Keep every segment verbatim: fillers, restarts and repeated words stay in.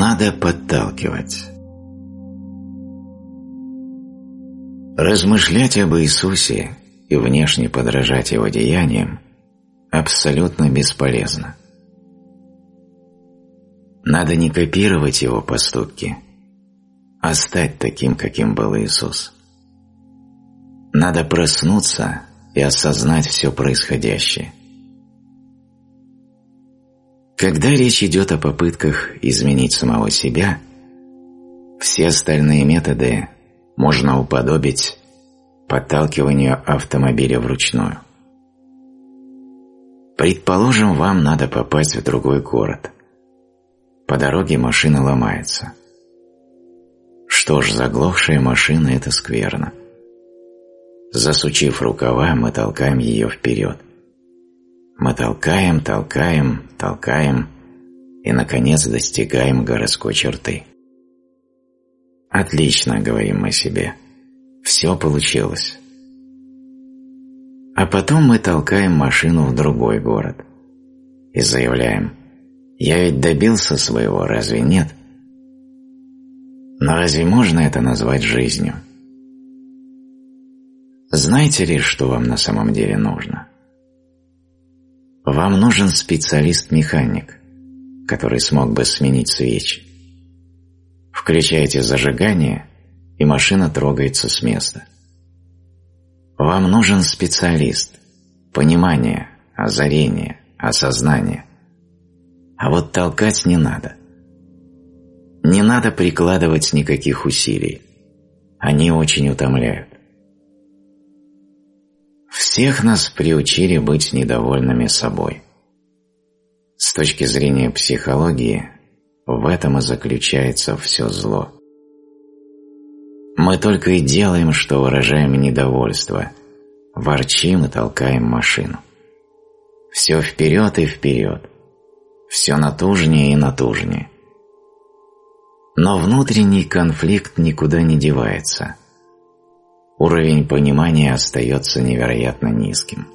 Надо подталкивать. Размышлять об Иисусе и внешне подражать Его деяниям абсолютно бесполезно. Надо не копировать Его поступки, а стать таким, каким был Иисус. Надо проснуться и осознать все происходящее. Когда речь идет о попытках изменить самого себя, все остальные методы можно уподобить подталкиванию автомобиля вручную. Предположим, вам надо попасть в другой город. По дороге машина ломается. Что ж, заглохшая машина – это скверно. Засучив рукава, мы толкаем ее вперед. Мы толкаем, толкаем, толкаем и, наконец, достигаем городской черты. «Отлично», — говорим мы себе, — «все получилось». А потом мы толкаем машину в другой город и заявляем: «Я ведь добился своего, разве нет?» Но разве можно это назвать жизнью? Знаете ли, что вам на самом деле нужно? Вам нужен специалист-механик, который смог бы сменить свечи. Включаете зажигание, и машина трогается с места. Вам нужен специалист, понимание, озарение, осознание. А вот толкать не надо. Не надо прикладывать никаких усилий. Они очень утомляют. Всех нас приучили быть недовольными собой. С точки зрения психологии, в этом и заключается все зло. Мы только и делаем, что выражаем недовольство, ворчим и толкаем машину. Все вперед и вперед, все натужнее и натужнее. Но внутренний конфликт никуда не девается. Уровень понимания остается невероятно низким.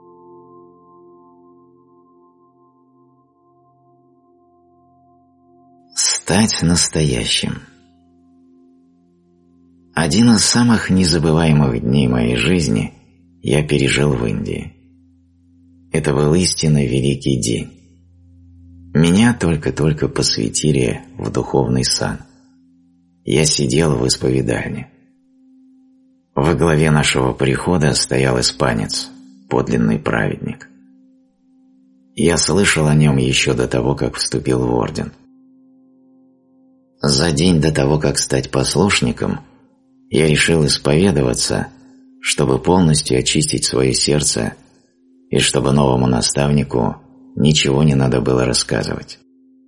Стать настоящим. Один из самых незабываемых дней моей жизни я пережил в Индии. Это был истинно великий день. Меня только-только посвятили в духовный сан. Я сидел в исповедальне. Во главе нашего прихода стоял испанец, подлинный праведник. Я слышал о нем еще до того, как вступил в орден. За день до того, как стать послушником, я решил исповедоваться, чтобы полностью очистить свое сердце и чтобы новому наставнику ничего не надо было рассказывать.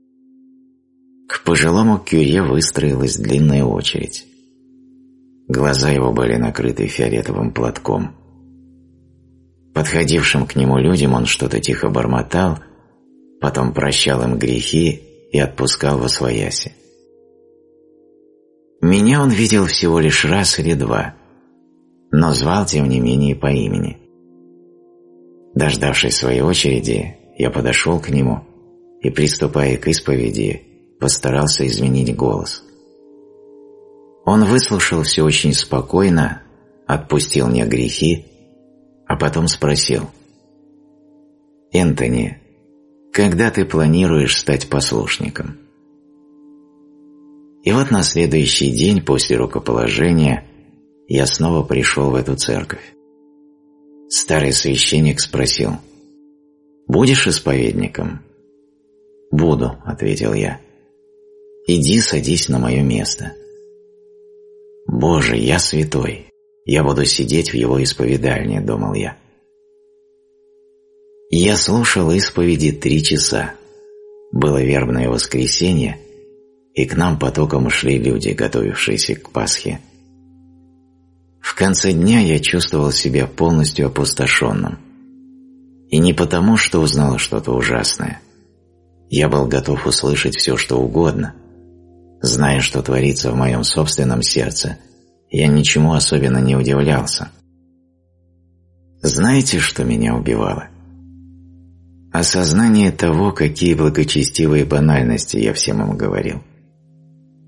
К пожилому кюре выстроилась длинная очередь. Глаза его были накрыты фиолетовым платком. Подходившим к нему людям он что-то тихо бормотал, потом прощал им грехи и отпускал восвояси. Меня он видел всего лишь раз или два, но звал тем не менее по имени. Дождавшись своей очереди, я подошел к нему и, приступая к исповеди, постарался изменить голос. Он выслушал все очень спокойно, отпустил мне грехи, а потом спросил: «Энтони, когда ты планируешь стать послушником?» И вот на следующий день после рукоположения я снова пришел в эту церковь. Старый священник спросил: «Будешь исповедником?» «Буду», — ответил я. «Иди садись на мое место». «Боже, я святой, я буду сидеть в его исповедальне», — думал я. Я слушал исповеди три часа. Было вербное воскресенье, и к нам потоком шли люди, готовившиеся к Пасхе. В конце дня я чувствовал себя полностью опустошенным. И не потому, что узнал что-то ужасное. Я был готов услышать все, что угодно. Зная, что творится в моем собственном сердце, я ничему особенно не удивлялся. Знаете, что меня убивало? Осознание того, какие благочестивые банальности я всем им говорил.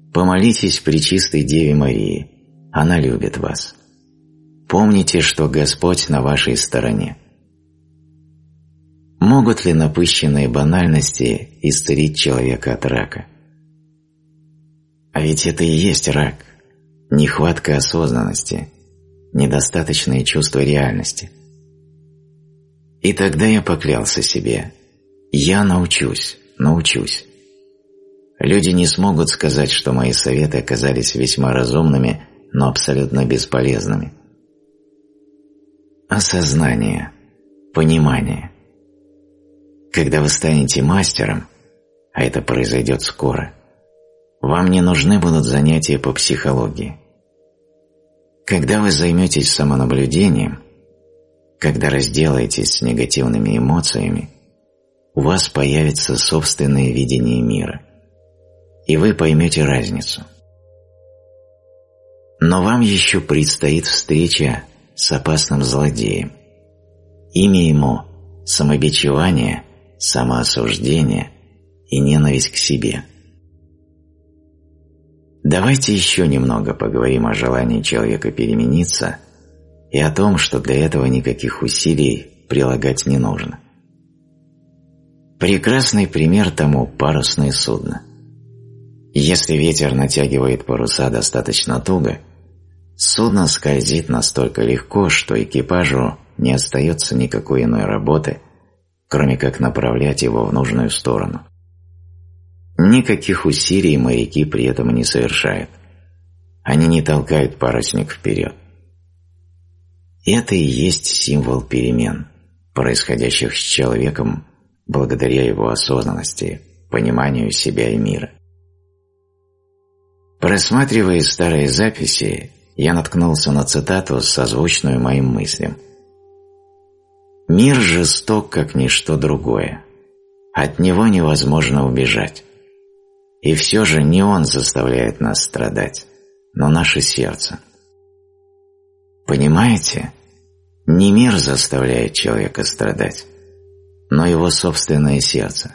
Помолитесь Пречистой Деве Марии, она любит вас. Помните, что Господь на вашей стороне. Могут ли напыщенные банальности исцелить человека от рака? А ведь это и есть рак, нехватка осознанности, недостаточное чувство реальности. И тогда я поклялся себе, я научусь, научусь. Люди не смогут сказать, что мои советы оказались весьма разумными, но абсолютно бесполезными. Осознание, понимание. Когда вы станете мастером, а это произойдет скоро, вам не нужны будут занятия по психологии. Когда вы займетесь самонаблюдением, когда разделаетесь с негативными эмоциями, у вас появится собственное видение мира, и вы поймете разницу. Но вам еще предстоит встреча с опасным злодеем. Имя ему – самобичевание, самоосуждение и ненависть к себе. Давайте еще немного поговорим о желании человека перемениться и о том, что для этого никаких усилий прилагать не нужно. Прекрасный пример тому – парусное судно. Если ветер натягивает паруса достаточно туго, судно скользит настолько легко, что экипажу не остается никакой иной работы, кроме как направлять его в нужную сторону. Никаких усилий моряки при этом не совершают. Они не толкают парусник вперед. Это и есть символ перемен, происходящих с человеком благодаря его осознанности, пониманию себя и мира. Просматривая старые записи, я наткнулся на цитату, созвучную моим мыслям. «Мир жесток, как ничто другое. От него невозможно убежать. И все же не он заставляет нас страдать, но наше сердце. Понимаете, не мир заставляет человека страдать, но его собственное сердце».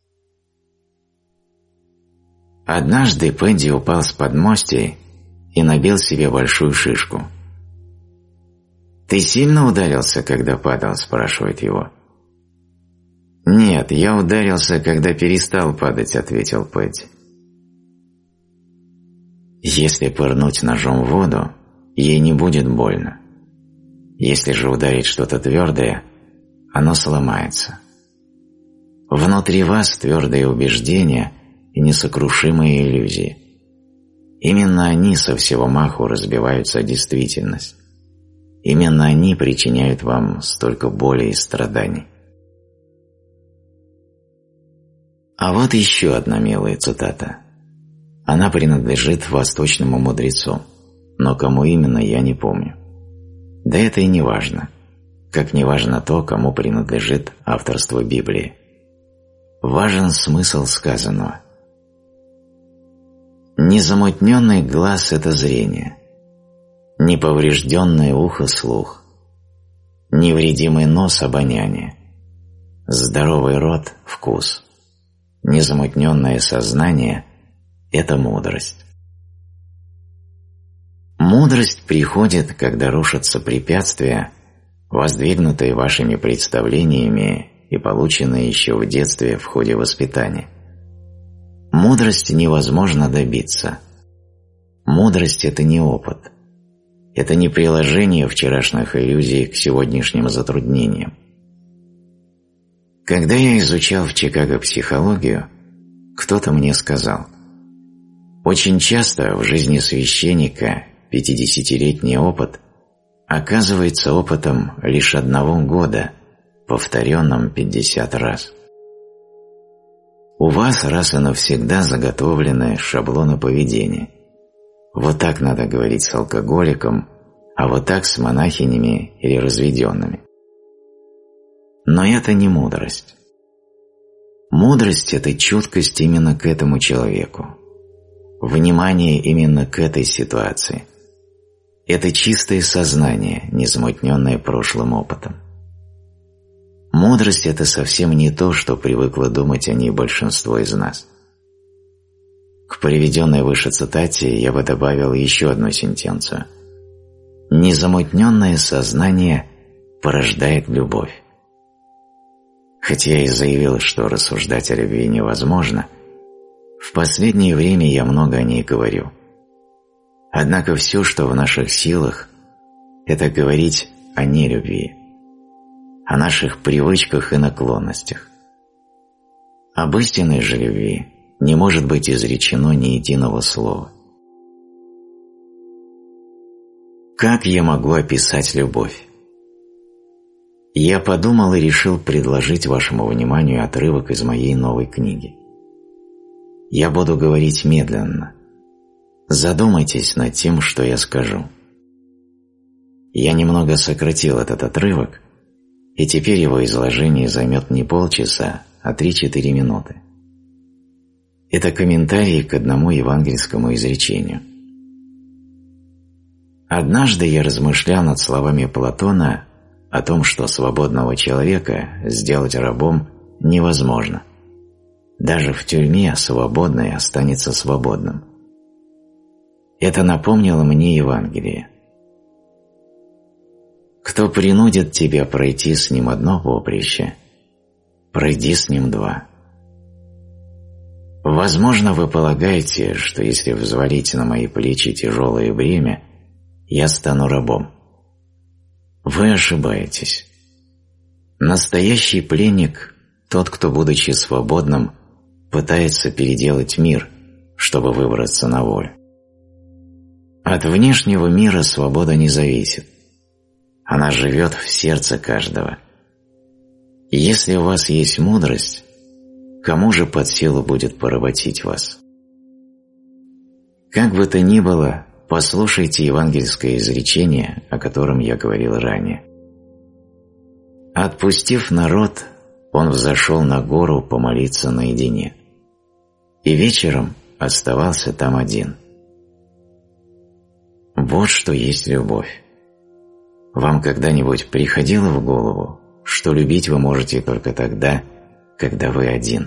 Однажды Пенди упал с подмостья и набил себе большую шишку. «Ты сильно ударился, когда падал?» – спрашивает его. «Нет, я ударился, когда перестал падать», – ответил Пенди. Если пырнуть ножом в воду, ей не будет больно. Если же ударить что-то твердое, оно сломается. Внутри вас твердые убеждения и несокрушимые иллюзии. Именно они со всего маху разбиваются о действительность. Именно они причиняют вам столько боли и страданий. А вот еще одна милая цитата. Она принадлежит восточному мудрецу, но кому именно, я не помню. Да это и не важно, как не важно то, кому принадлежит авторство Библии. Важен смысл сказанного. Незамутненный глаз – это зрение, неповрежденное ухо – слух, невредимый нос – обоняние, здоровый рот – вкус, незамутненное сознание – это мудрость. Мудрость приходит, когда рушатся препятствия, воздвигнутые вашими представлениями и полученные еще в детстве в ходе воспитания. Мудрости невозможно добиться. Мудрость – это не опыт. Это не приложение вчерашних иллюзий к сегодняшним затруднениям. Когда я изучал в Чикаго психологию, кто-то мне сказал: очень часто в жизни священника пятидесятилетний опыт оказывается опытом лишь одного года, повторенным пятьдесят раз. У вас раз и навсегда заготовлены шаблоны поведения. Вот так надо говорить с алкоголиком, а вот так с монахинями или разведенными. Но это не мудрость. Мудрость – это чуткость именно к этому человеку, внимание именно к этой ситуации. Это чистое сознание, не замутненное прошлым опытом. Мудрость – это совсем не то, что привыкло думать о ней большинство из нас. К приведенной выше цитате я бы добавил еще одну сентенцию. Незамутненное сознание порождает любовь. Хотя я и заявил, что рассуждать о любви невозможно, в последнее время я много о ней говорю. Однако все, что в наших силах, это говорить о нелюбви, о наших привычках и наклонностях. Об истинной же любви не может быть изречено ни единого слова. Как я могу описать любовь? Я подумал и решил предложить вашему вниманию отрывок из моей новой книги. Я буду говорить медленно. Задумайтесь над тем, что я скажу. Я немного сократил этот отрывок, и теперь его изложение займет не полчаса, а три-четыре минуты. Это комментарий к одному евангельскому изречению. Однажды я размышлял над словами Платона о том, что свободного человека сделать рабом невозможно. Даже в тюрьме свободный останется свободным. Это напомнило мне Евангелие. Кто принудит тебя пройти с ним одно поприще, пройди с ним два. Возможно, вы полагаете, что если взвалить на мои плечи тяжелое бремя, я стану рабом. Вы ошибаетесь. Настоящий пленник – тот, кто, будучи свободным, пытается переделать мир, чтобы выбраться на волю. От внешнего мира свобода не зависит. Она живет в сердце каждого. И если у вас есть мудрость, кому же под силу будет поработить вас? Как бы то ни было, послушайте евангельское изречение, о котором я говорил ранее. Отпустив народ, он взошел на гору помолиться наедине, и вечером оставался там один. Вот что есть любовь. Вам когда-нибудь приходило в голову, что любить вы можете только тогда, когда вы один?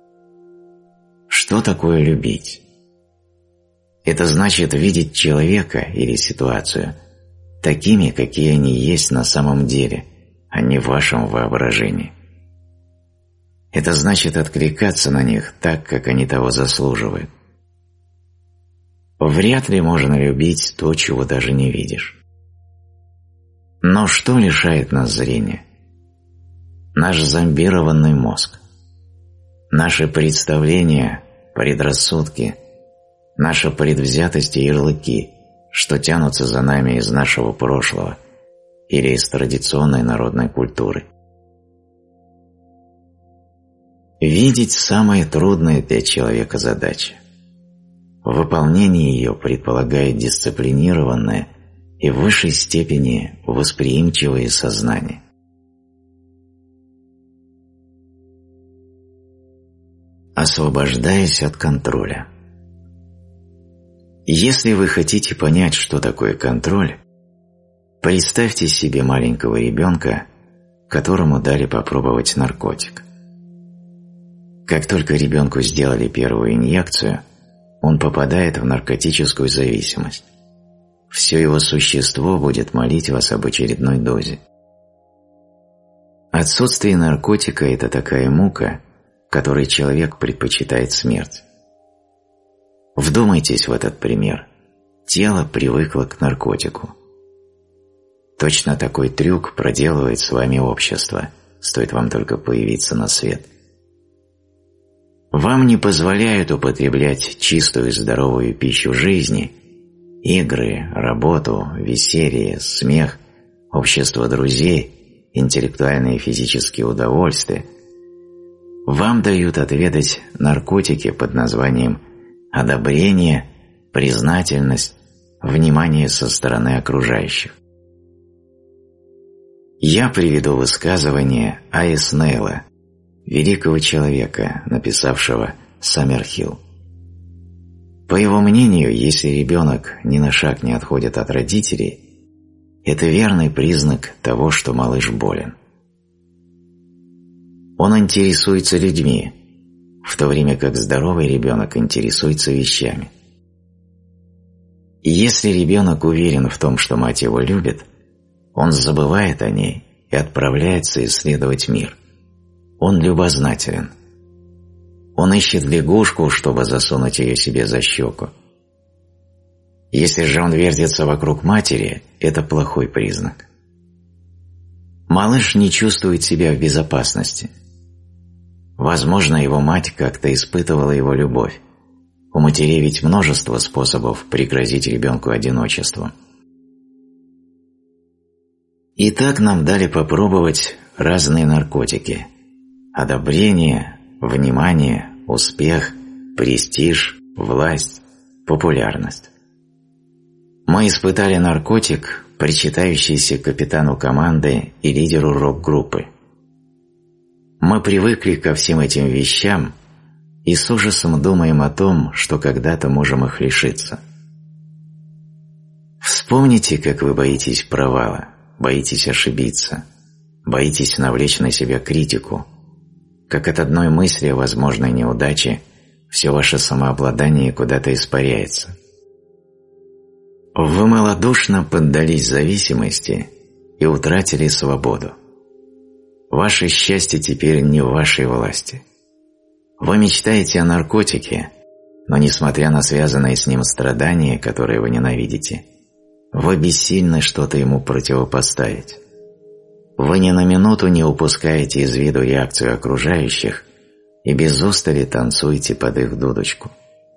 Что такое любить? Это значит видеть человека или ситуацию такими, какие они есть на самом деле, а не в вашем воображении. Это значит откликаться на них так, как они того заслуживают. Вряд ли можно любить то, чего даже не видишь. Но что лишает нас зрения? Наш зомбированный мозг, наши представления, предрассудки, наша предвзятость и ярлыки, что тянутся за нами из нашего прошлого или из традиционной народной культуры. Видеть самая трудная для человека задача. Выполнение ее предполагает дисциплинированное и в высшей степени восприимчивое сознание. Освобождаясь от контроля. Если вы хотите понять, что такое контроль, представьте себе маленького ребенка, которому дали попробовать наркотик. Как только ребенку сделали первую инъекцию, он попадает в наркотическую зависимость. Все его существо будет молить вас об очередной дозе. Отсутствие наркотика – это такая мука, которой человек предпочитает смерть. Вдумайтесь в этот пример. Тело привыкло к наркотику. Точно такой трюк проделывает с вами общество, стоит вам только появиться на свет. Вам не позволяют употреблять чистую и здоровую пищу жизни, игры, работу, веселье, смех, общество друзей, интеллектуальные и физические удовольствия. Вам дают отведать наркотики под названием одобрение, признательность, внимание со стороны окружающих. Я приведу высказывание А.С. Нейла, великого человека, написавшего «Саммерхилл». По его мнению, если ребенок ни на шаг не отходит от родителей, это верный признак того, что малыш болен. Он интересуется людьми, в то время как здоровый ребенок интересуется вещами. И если ребенок уверен в том, что мать его любит, он забывает о ней и отправляется исследовать мир. Он любознателен. Он ищет лягушку, чтобы засунуть ее себе за щеку. Если же он вертится вокруг матери, это плохой признак. Малыш не чувствует себя в безопасности. Возможно, его мать как-то испытывала его любовь. У матерей ведь множество способов пригрозить ребенку одиночеством. Итак, нам дали попробовать разные наркотики. Одобрение, внимание, успех, престиж, власть, популярность. Мы испытали наркотик, причитающийся капитану команды и лидеру рок-группы. Мы привыкли ко всем этим вещам и с ужасом думаем о том, что когда-то можем их лишиться. Вспомните, как вы боитесь провала, боитесь ошибиться, боитесь навлечь на себя критику, как от одной мысли о возможной неудаче все ваше самообладание куда-то испаряется. Вы малодушно поддались зависимости и утратили свободу. Ваше счастье теперь не в вашей власти. Вы мечтаете о наркотике, но несмотря на связанные с ним страдания, которые вы ненавидите, вы бессильны что-то ему противопоставить. Вы ни на минуту не упускаете из виду реакцию окружающих и без устали танцуете под их дудочку.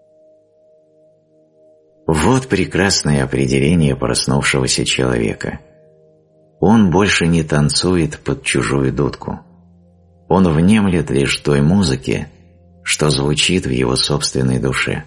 Вот прекрасное определение проснувшегося человека. Он больше не танцует под чужую дудку. Он внемлет лишь той музыке, что звучит в его собственной душе.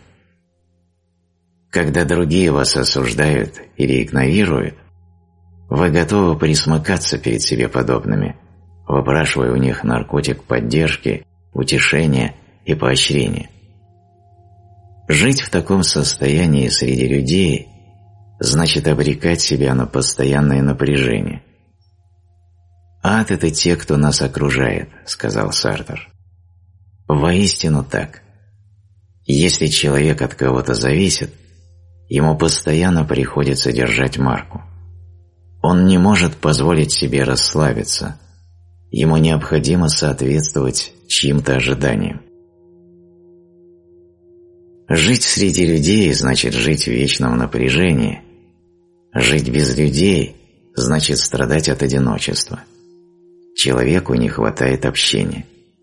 Когда другие вас осуждают или игнорируют, вы готовы присмыкаться перед себе подобными, выпрашивая у них наркотик поддержки, утешения и поощрения. Жить в таком состоянии среди людей значит обрекать себя на постоянное напряжение. «Ад – это те, кто нас окружает», – сказал Сартр. Воистину так. Если человек от кого-то зависит, ему постоянно приходится держать марку. Он не может позволить себе расслабиться, ему необходимо соответствовать чьим-то ожиданиям. Жить среди людей значит жить в вечном напряжении. Жить без людей значит страдать от одиночества. Человеку не хватает общения.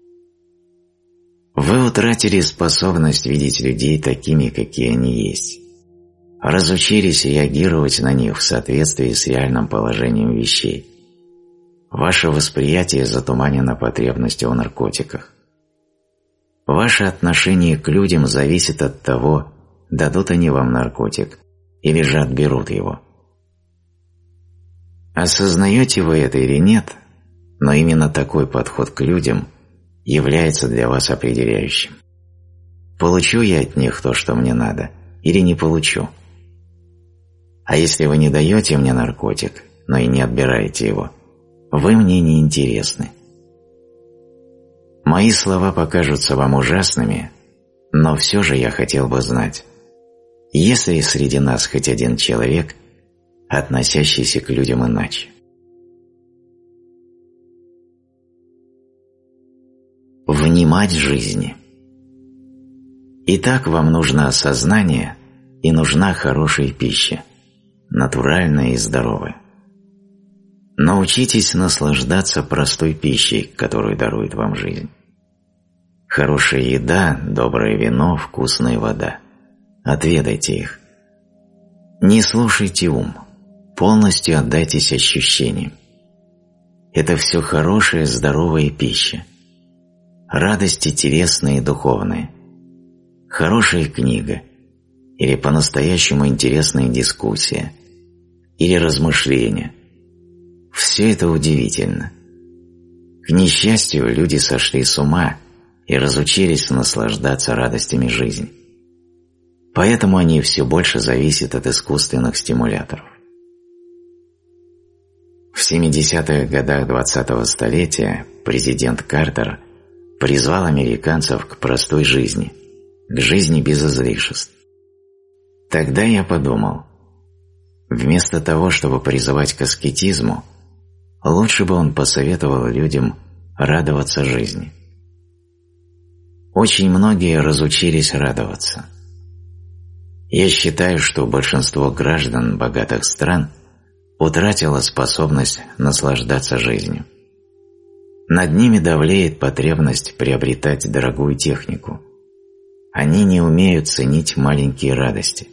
Вы утратили способность видеть людей такими, какие они есть. Разучились реагировать на них в соответствии с реальным положением вещей. Ваше восприятие затуманено потребностью в наркотиках. Ваше отношение к людям зависит от того, дадут они вам наркотик или же отберут его. Осознаете вы это или нет, но именно такой подход к людям является для вас определяющим. Получу я от них то, что мне надо, или не получу? А если вы не даете мне наркотик, но и не отбираете его, вы мне не интересны. Мои слова покажутся вам ужасными, но все же я хотел бы знать, есть ли среди нас хоть один человек, относящийся к людям иначе. Внимать жизни. Итак, вам нужно осознание и нужна хорошая пища, натуральная и здоровая. Научитесь наслаждаться простой пищей, которую дарует вам жизнь. Хорошая еда, доброе вино, вкусная вода. Отведайте их. Не слушайте ум, полностью отдайтесь ощущениям. Это все хорошая, здоровая пища. Радости телесные и духовные. Хорошая книга или по-настоящему интересная дискуссия или размышления. Все это удивительно. К несчастью, люди сошли с ума и разучились наслаждаться радостями жизни. Поэтому они все больше зависят от искусственных стимуляторов. В семидесятых годах двадцатого столетия президент Картер призвал американцев к простой жизни, к жизни без излишеств. Тогда я подумал, вместо того, чтобы призывать к аскетизму, лучше бы он посоветовал людям радоваться жизни. Очень многие разучились радоваться. Я считаю, что большинство граждан богатых стран утратило способность наслаждаться жизнью. Над ними давлеет потребность приобретать дорогую технику. Они не умеют ценить маленькие радости.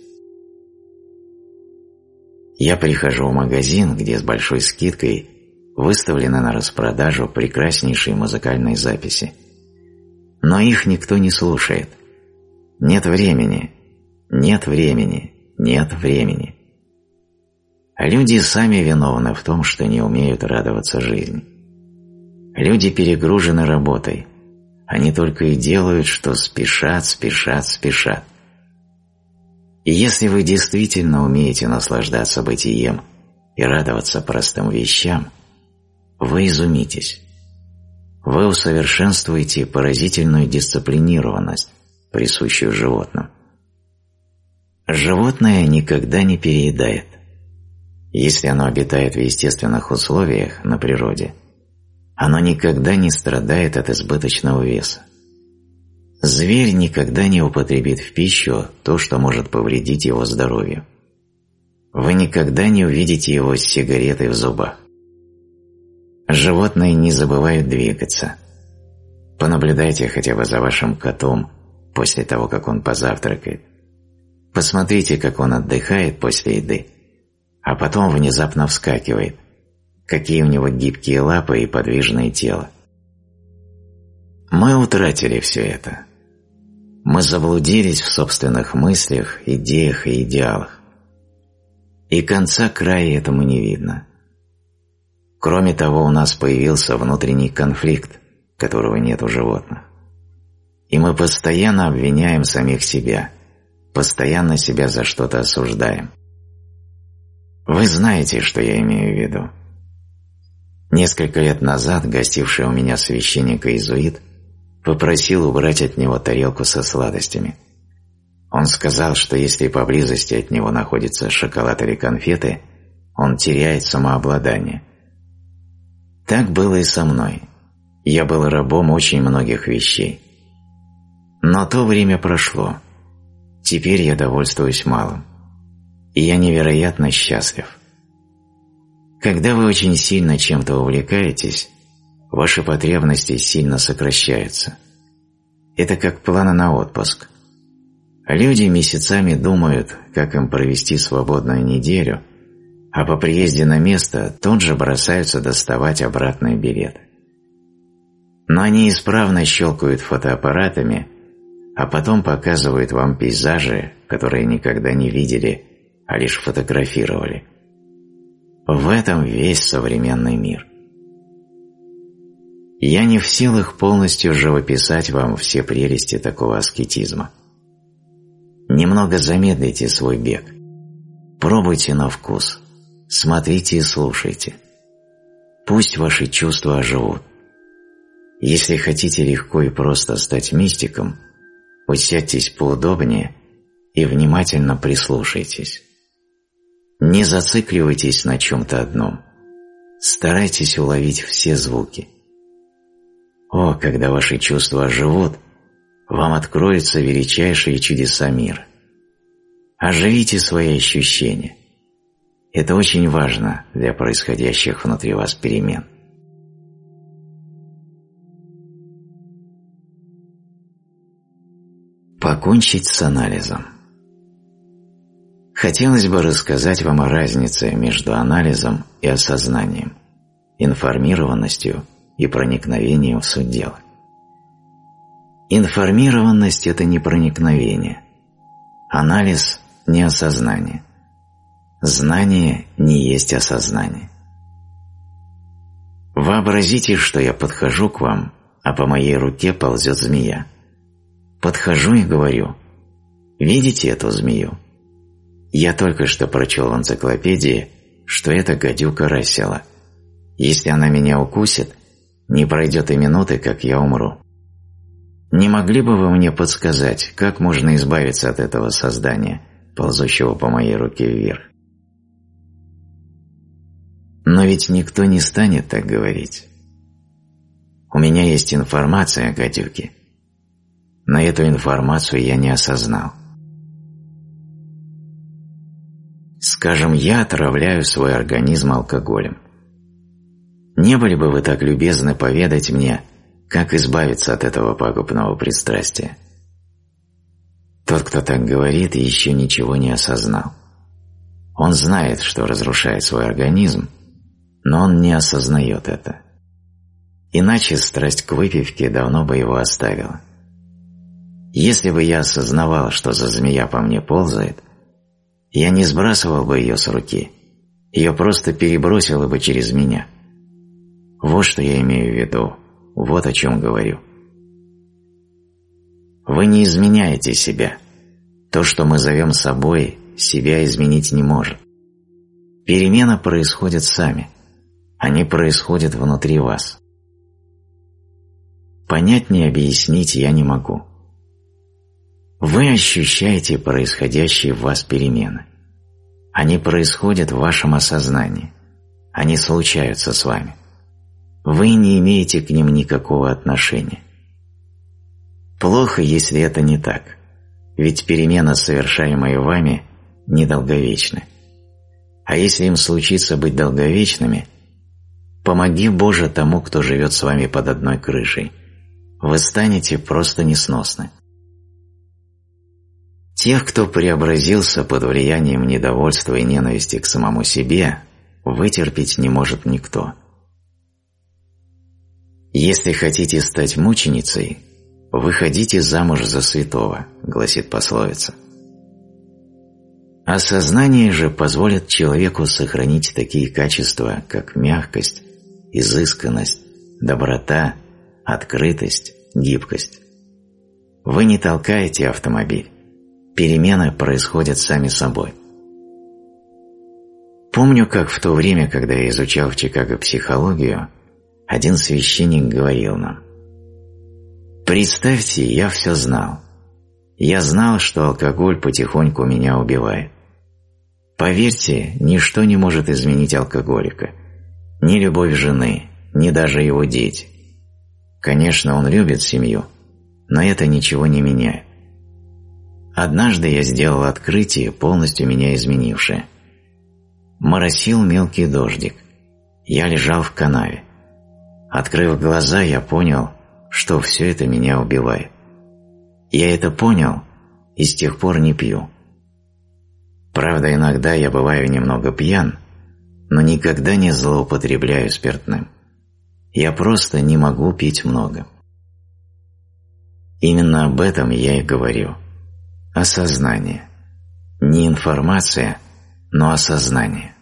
Я прихожу в магазин, где с большой скидкой выставлены на распродажу прекраснейшие музыкальные записи. Но их никто не слушает. Нет времени, нет времени, нет времени. А люди сами виновны в том, что не умеют радоваться жизни. Люди перегружены работой. Они только и делают, что спешат, спешат, спешат. И если вы действительно умеете наслаждаться бытием и радоваться простым вещам, вы изумитесь. Вы усовершенствуете поразительную дисциплинированность, присущую животным. Животное никогда не переедает. Если оно обитает в естественных условиях на природе, оно никогда не страдает от избыточного веса. Зверь никогда не употребит в пищу то, что может повредить его здоровью. Вы никогда не увидите его с сигаретой в зубах. Животные не забывают двигаться. Понаблюдайте хотя бы за вашим котом после того, как он позавтракает. Посмотрите, как он отдыхает после еды, а потом внезапно вскакивает. Какие у него гибкие лапы и подвижное тело. Мы утратили все это. Мы заблудились в собственных мыслях, идеях и идеалах. И конца края этому не видно. Кроме того, у нас появился внутренний конфликт, которого нет у животных. И мы постоянно обвиняем самих себя, постоянно себя за что-то осуждаем. Вы знаете, что я имею в виду. Несколько лет назад гостивший у меня священник-иезуит попросил убрать от него тарелку со сладостями. Он сказал, что если поблизости от него находится шоколад или конфеты, он теряет самообладание. Так было и со мной. Я был рабом очень многих вещей. Но то время прошло. Теперь я довольствуюсь малым. И я невероятно счастлив. Когда вы очень сильно чем-то увлекаетесь, ваши потребности сильно сокращаются. Это как планы на отпуск. Люди месяцами думают, как им провести свободную неделю, а по приезде на место тут же бросаются доставать обратные билеты. Но они исправно щелкают фотоаппаратами, а потом показывают вам пейзажи, которые никогда не видели, а лишь фотографировали. В этом весь современный мир. Я не в силах полностью живописать вам все прелести такого аскетизма. Немного замедлите свой бег. Пробуйте на вкус. Смотрите и слушайте. Пусть ваши чувства оживут. Если хотите легко и просто стать мистиком, усядьтесь поудобнее и внимательно прислушайтесь. Не зацикливайтесь на чем-то одном. Старайтесь уловить все звуки. О, когда ваши чувства оживут, вам откроются величайшие чудеса мира. Оживите свои ощущения. Это очень важно для происходящих внутри вас перемен. Покончить с анализом. Хотелось бы рассказать вам о разнице между анализом и осознанием, информированностью и проникновением в суть дела. Информированность – это не проникновение, анализ – не осознание, знание не есть осознание. Вообразите, что я подхожу к вам, а по моей руке ползет змея. Подхожу и говорю: видите эту змею? Я только что прочел в энциклопедии, что это гадюка Рассела. Если она меня укусит, не пройдет и минуты, как я умру. Не могли бы вы мне подсказать, как можно избавиться от этого создания, ползущего по моей руке вверх? Но ведь никто не станет так говорить. У меня есть информация о гадюке, но эту информацию я не осознал. Скажем, я отравляю свой организм алкоголем. Не были бы вы так любезны поведать мне, как избавиться от этого пагубного пристрастия? Тот, кто так говорит, еще ничего не осознал. Он знает, что разрушает свой организм, но он не осознает это. Иначе страсть к выпивке давно бы его оставила. Если бы я осознавал, что за змея по мне ползает, я не сбрасывал бы ее с руки, ее просто перебросило бы через меня. Вот что я имею в виду, вот о чем говорю. Вы не изменяете себя. То, что мы зовем собой, себя изменить не может. Перемены происходят сами. Они происходят внутри вас. Понятнее объяснить я не могу. Вы ощущаете происходящие в вас перемены. Они происходят в вашем осознании. Они случаются с вами. Вы не имеете к ним никакого отношения. Плохо, если это не так, ведь перемены, совершаемые вами, недолговечны. А если им случится быть долговечными, помоги, Боже, тому, кто живет с вами под одной крышей. Вы станете просто несносны. Тех, кто преобразился под влиянием недовольства и ненависти к самому себе, вытерпеть не может никто. «Если хотите стать мученицей, выходите замуж за святого», гласит пословица. Осознание же позволит человеку сохранить такие качества, как мягкость, изысканность, доброта, открытость, гибкость. Вы не толкаете автомобиль. Перемены происходят сами собой. Помню, как в то время, когда я изучал в Чикаго психологию, один священник говорил нам: «Представьте, я все знал. Я знал, что алкоголь потихоньку меня убивает. Поверьте, ничто не может изменить алкоголика. Ни любовь жены, ни даже его дети. Конечно, он любит семью, но это ничего не меняет. Однажды я сделал открытие, полностью меня изменившее. Моросил мелкий дождик. Я лежал в канаве. Открыв глаза, я понял, что все это меня убивает. Я это понял и с тех пор не пью. Правда, иногда я бываю немного пьян, но никогда не злоупотребляю спиртным. Я просто не могу пить много». Именно об этом я и говорю. Осознание. Не информация, но осознание.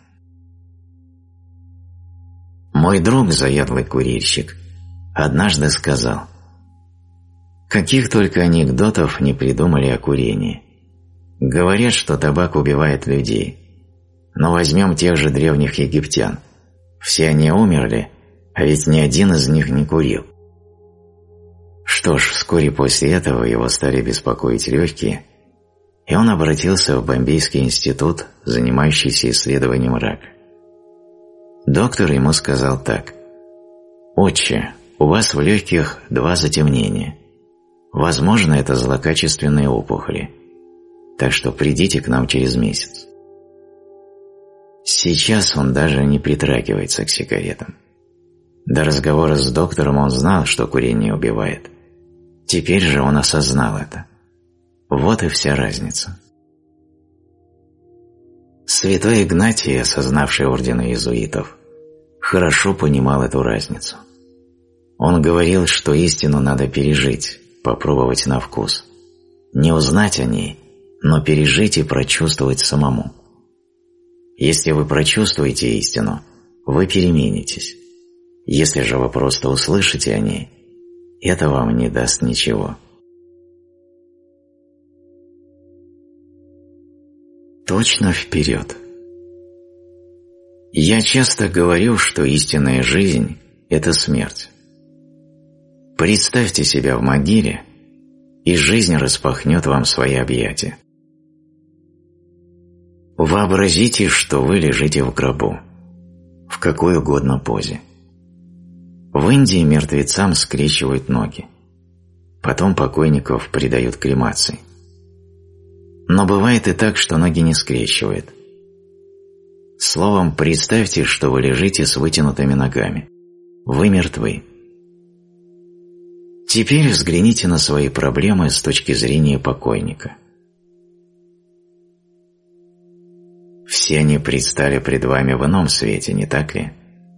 Мой друг, заядлый курильщик, однажды сказал: «Каких только анекдотов не придумали о курении. Говорят, что табак убивает людей. Но возьмем тех же древних египтян. Все они умерли, а ведь ни один из них не курил». Что ж, вскоре после этого его стали беспокоить легкие, и он обратился в Бомбейский институт, занимающийся исследованием рака. Доктор ему сказал так: «Отче, у вас в легких два затемнения. Возможно, это злокачественные опухоли. Так что придите к нам через месяц». Сейчас он даже не притрагивается к сигаретам. До разговора с доктором он знал, что курение убивает. Теперь же он осознал это. Вот и вся разница. Святой Игнатий, осознавший орден иезуитов, хорошо понимал эту разницу. Он говорил, что истину надо пережить, попробовать на вкус. Не узнать о ней, но пережить и прочувствовать самому. Если вы прочувствуете истину, вы переменитесь. Если же вы просто услышите о ней, это вам не даст ничего. Точно вперед. Я часто говорю, что истинная жизнь – это смерть. Представьте себя в могиле и жизнь распахнет вам свои объятия. Вообразите, что вы лежите в гробу, в какой угодно позе. В Индии мертвецам скрещивают ноги, потом покойников предают кремации. Но бывает и так, что ноги не скрещивают. Словом, представьте, что вы лежите с вытянутыми ногами. Вы мертвы. Теперь взгляните на свои проблемы с точки зрения покойника. Все они предстали пред вами в ином свете, не так ли?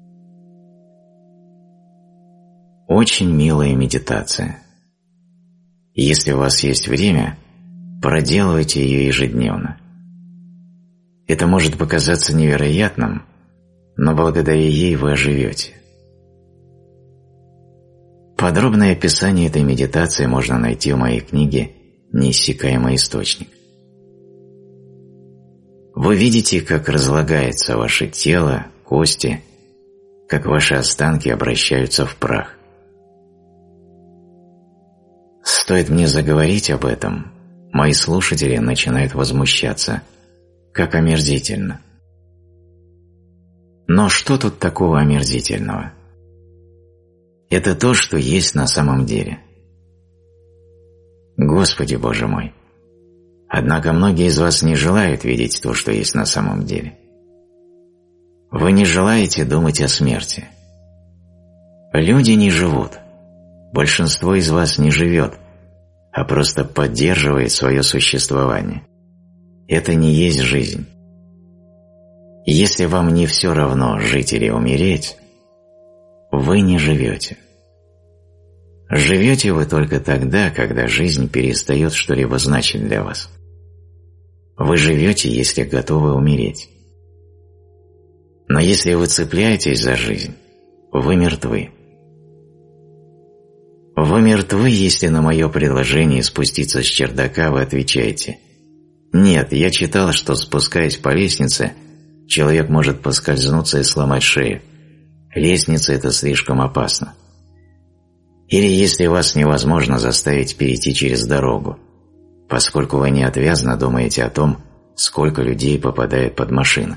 Очень милая медитация. Если у вас есть время, проделывайте ее ежедневно. Это может показаться невероятным, но благодаря ей вы оживете. Подробное описание этой медитации можно найти в моей книге «Неиссякаемый источник». Вы видите, как разлагается ваше тело, кости, как ваши останки обращаются в прах. Стоит мне заговорить об этом, мои слушатели начинают возмущаться, как омерзительно. Но что тут такого омерзительного? Это то, что есть на самом деле. Господи Боже мой! Однако многие из вас не желают видеть то, что есть на самом деле. Вы не желаете думать о смерти. Люди не живут. Большинство из вас не живет, а просто поддерживает свое существование. Это не есть жизнь. Если вам не все равно, жить или умереть, вы не живете. Живете вы только тогда, когда жизнь перестает что-либо значить для вас. Вы живете, если готовы умереть. Но если вы цепляетесь за жизнь, вы мертвы. Вы мертвы, если на мое предложение спуститься с чердака вы отвечаете: «Нет, я читал, что, спускаясь по лестнице, человек может поскользнуться и сломать шею. Лестница – это слишком опасно». Или если вас невозможно заставить перейти через дорогу, поскольку вы неотвязно думаете о том, сколько людей попадает под машину.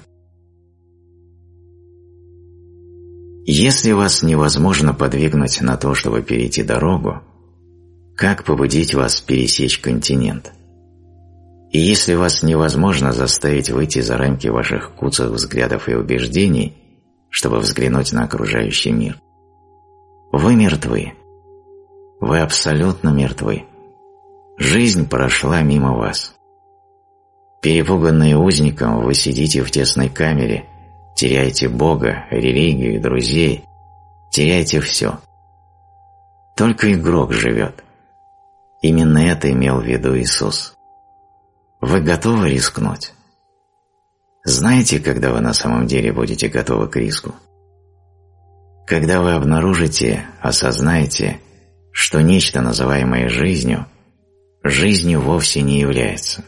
Если вас невозможно подвигнуть на то, чтобы перейти дорогу, как побудить вас пересечь континент? И если вас невозможно заставить выйти за рамки ваших куцых взглядов и убеждений, чтобы взглянуть на окружающий мир, вы мертвы. Вы абсолютно мертвы. Жизнь прошла мимо вас. Перепуганные узником, вы сидите в тесной камере, теряете Бога, религию, друзей, теряете все. Только игрок живет. Именно это имел в виду Иисус. Вы готовы рискнуть? Знаете, когда вы на самом деле будете готовы к риску? Когда вы обнаружите, осознаете, что нечто, называемое жизнью, жизнью вовсе не является.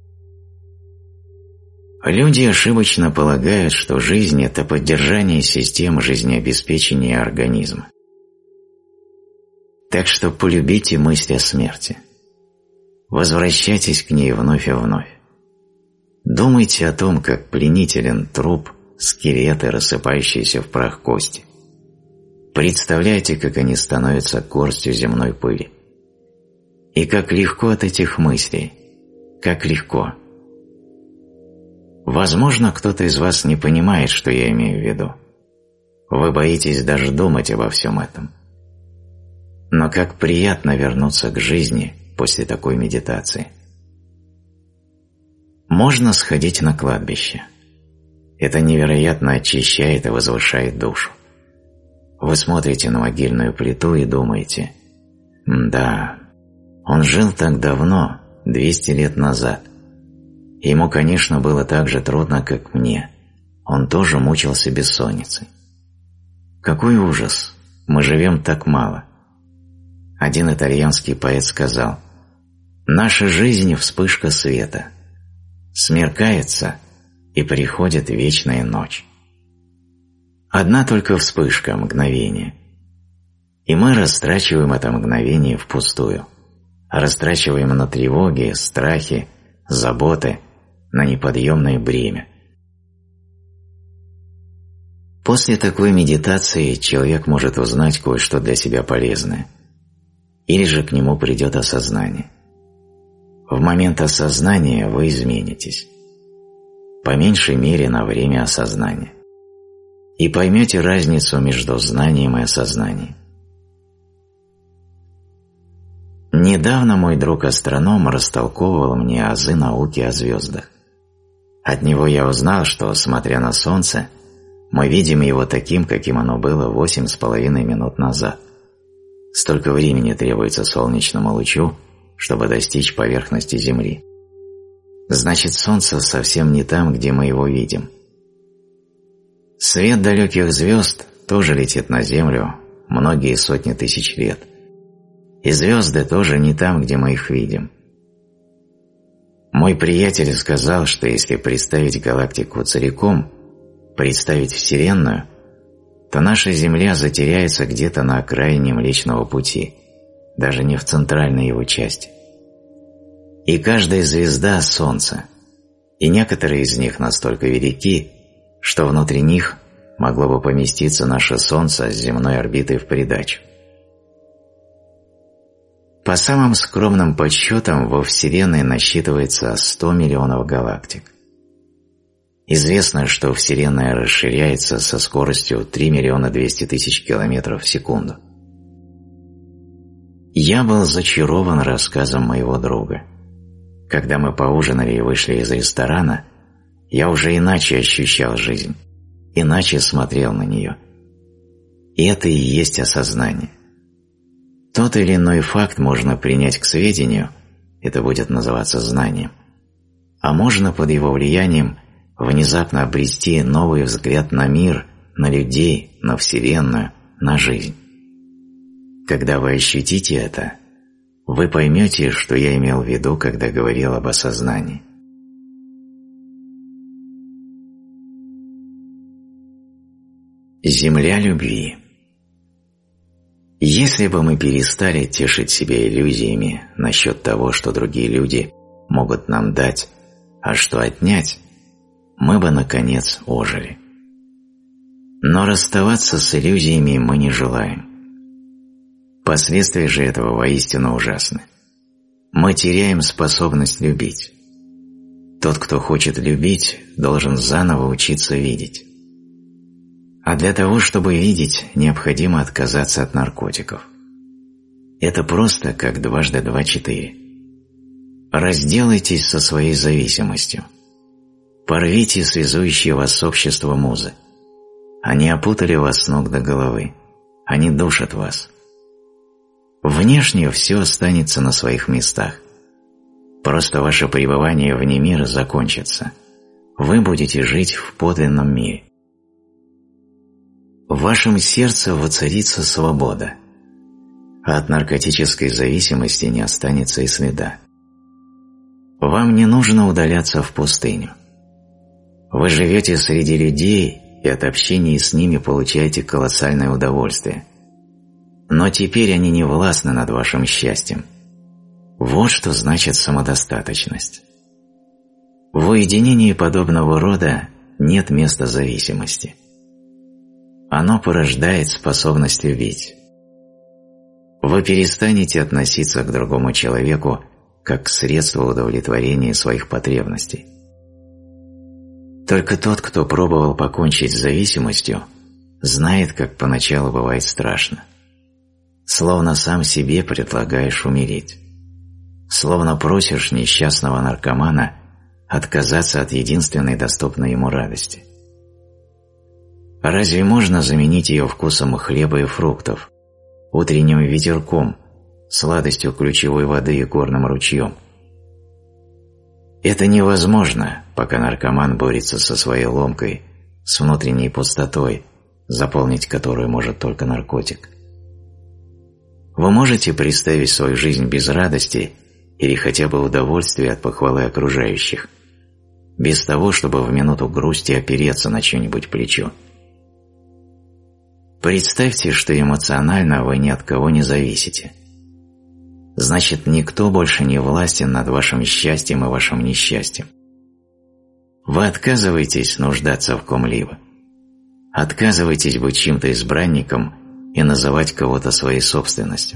Люди ошибочно полагают, что жизнь – это поддержание системы жизнеобеспечения организма. Так что полюбите мысль о смерти. Возвращайтесь к ней вновь и вновь. Думайте о том, как пленителен труп, скелеты, рассыпающиеся в прах кости. Представляйте, как они становятся горстью земной пыли. И как легко от этих мыслей, как легко. Возможно, кто-то из вас не понимает, что я имею в виду. Вы боитесь даже думать обо всем этом. Но как приятно вернуться к жизни после такой медитации. Можно сходить на кладбище. Это невероятно очищает и возвышает душу. Вы смотрите на могильную плиту и думаете: да, он жил так давно, двести лет назад. Ему, конечно, было так же трудно, как мне. Он тоже мучился бессонницей. Какой ужас! Мы живем так мало. Один итальянский поэт сказал: наша жизнь – вспышка света. Смеркается, и приходит вечная ночь. Одна только вспышка, мгновение. И мы растрачиваем это мгновение впустую, растрачиваем на тревоги, страхи, заботы, на неподъемное бремя. После такой медитации человек может узнать кое-что для себя полезное, или же к нему придет осознание. В момент осознания вы изменитесь, по меньшей мере на время осознания, и поймете разницу между знанием и осознанием. Недавно мой друг-астроном растолковывал мне азы науки о звездах. От него я узнал, что, смотря на Солнце, мы видим его таким, каким оно было восемь с половиной минут назад. Столько времени требуется солнечному лучу, чтобы достичь поверхности Земли. Значит, Солнце совсем не там, где мы его видим. Свет далеких звезд тоже летит на Землю многие сотни тысяч лет. И звезды тоже не там, где мы их видим. Мой приятель сказал, что если представить галактику целиком, представить Вселенную, то наша Земля затеряется где-то на окраине Млечного Пути, даже не в центральной его части. И каждая звезда – Солнце, и некоторые из них настолько велики, что внутри них могло бы поместиться наше Солнце с земной орбитой в придачу. По самым скромным подсчетам, во Вселенной насчитывается сто миллионов галактик. Известно, что Вселенная расширяется со скоростью три миллиона двести тысяч километров в секунду. Я был зачарован рассказом моего друга. Когда мы поужинали и вышли из ресторана, я уже иначе ощущал жизнь, иначе смотрел на нее. И это и есть осознание. Тот или иной факт можно принять к сведению, это будет называться знанием, а можно под его влиянием внезапно обрести новый взгляд на мир, на людей, на Вселенную, на жизнь. Когда вы ощутите это, вы поймете, что я имел в виду, когда говорил об осознании. Земля любви. Если бы мы перестали тешить себя иллюзиями насчет того, что другие люди могут нам дать, а что отнять, мы бы, наконец, ожили. Но расставаться с иллюзиями мы не желаем. Последствия же этого воистину ужасны. Мы теряем способность любить. Тот, кто хочет любить, должен заново учиться видеть. А для того, чтобы видеть, необходимо отказаться от наркотиков. Это просто как дважды два – четыре. Разделайтесь со своей зависимостью. Порвите связующее вас общество музы. Они опутали вас с ног до головы. Они душат вас. Внешне все останется на своих местах. Просто ваше пребывание вне мира закончится. Вы будете жить в подлинном мире. В вашем сердце воцарится свобода, а от наркотической зависимости не останется и следа. Вам не нужно удаляться в пустыню. Вы живете среди людей и от общения с ними получаете колоссальное удовольствие. Но теперь они не властны над вашим счастьем. Вот что значит самодостаточность. В уединении подобного рода нет места зависимости. Оно порождает способность любить. Вы перестанете относиться к другому человеку как к средству удовлетворения своих потребностей. Только тот, кто пробовал покончить с зависимостью, знает, как поначалу бывает страшно. Словно сам себе предлагаешь умереть. Словно просишь несчастного наркомана отказаться от единственной доступной ему радости. Разве можно заменить ее вкусом хлеба и фруктов, утренним ветерком, сладостью ключевой воды и горным ручьем? Это невозможно, пока наркоман борется со своей ломкой, с внутренней пустотой, заполнить которую может только наркотик. Вы можете представить свою жизнь без радости или хотя бы удовольствия от похвалы окружающих, без того, чтобы в минуту грусти опереться на чье-нибудь плечо? Представьте, что эмоционально вы ни от кого не зависите. значит, никто больше не властен над вашим счастьем и вашим несчастьем. Вы отказываетесь нуждаться в ком-либо. Отказываетесь быть чьим-то избранником и называть кого-то своей собственностью.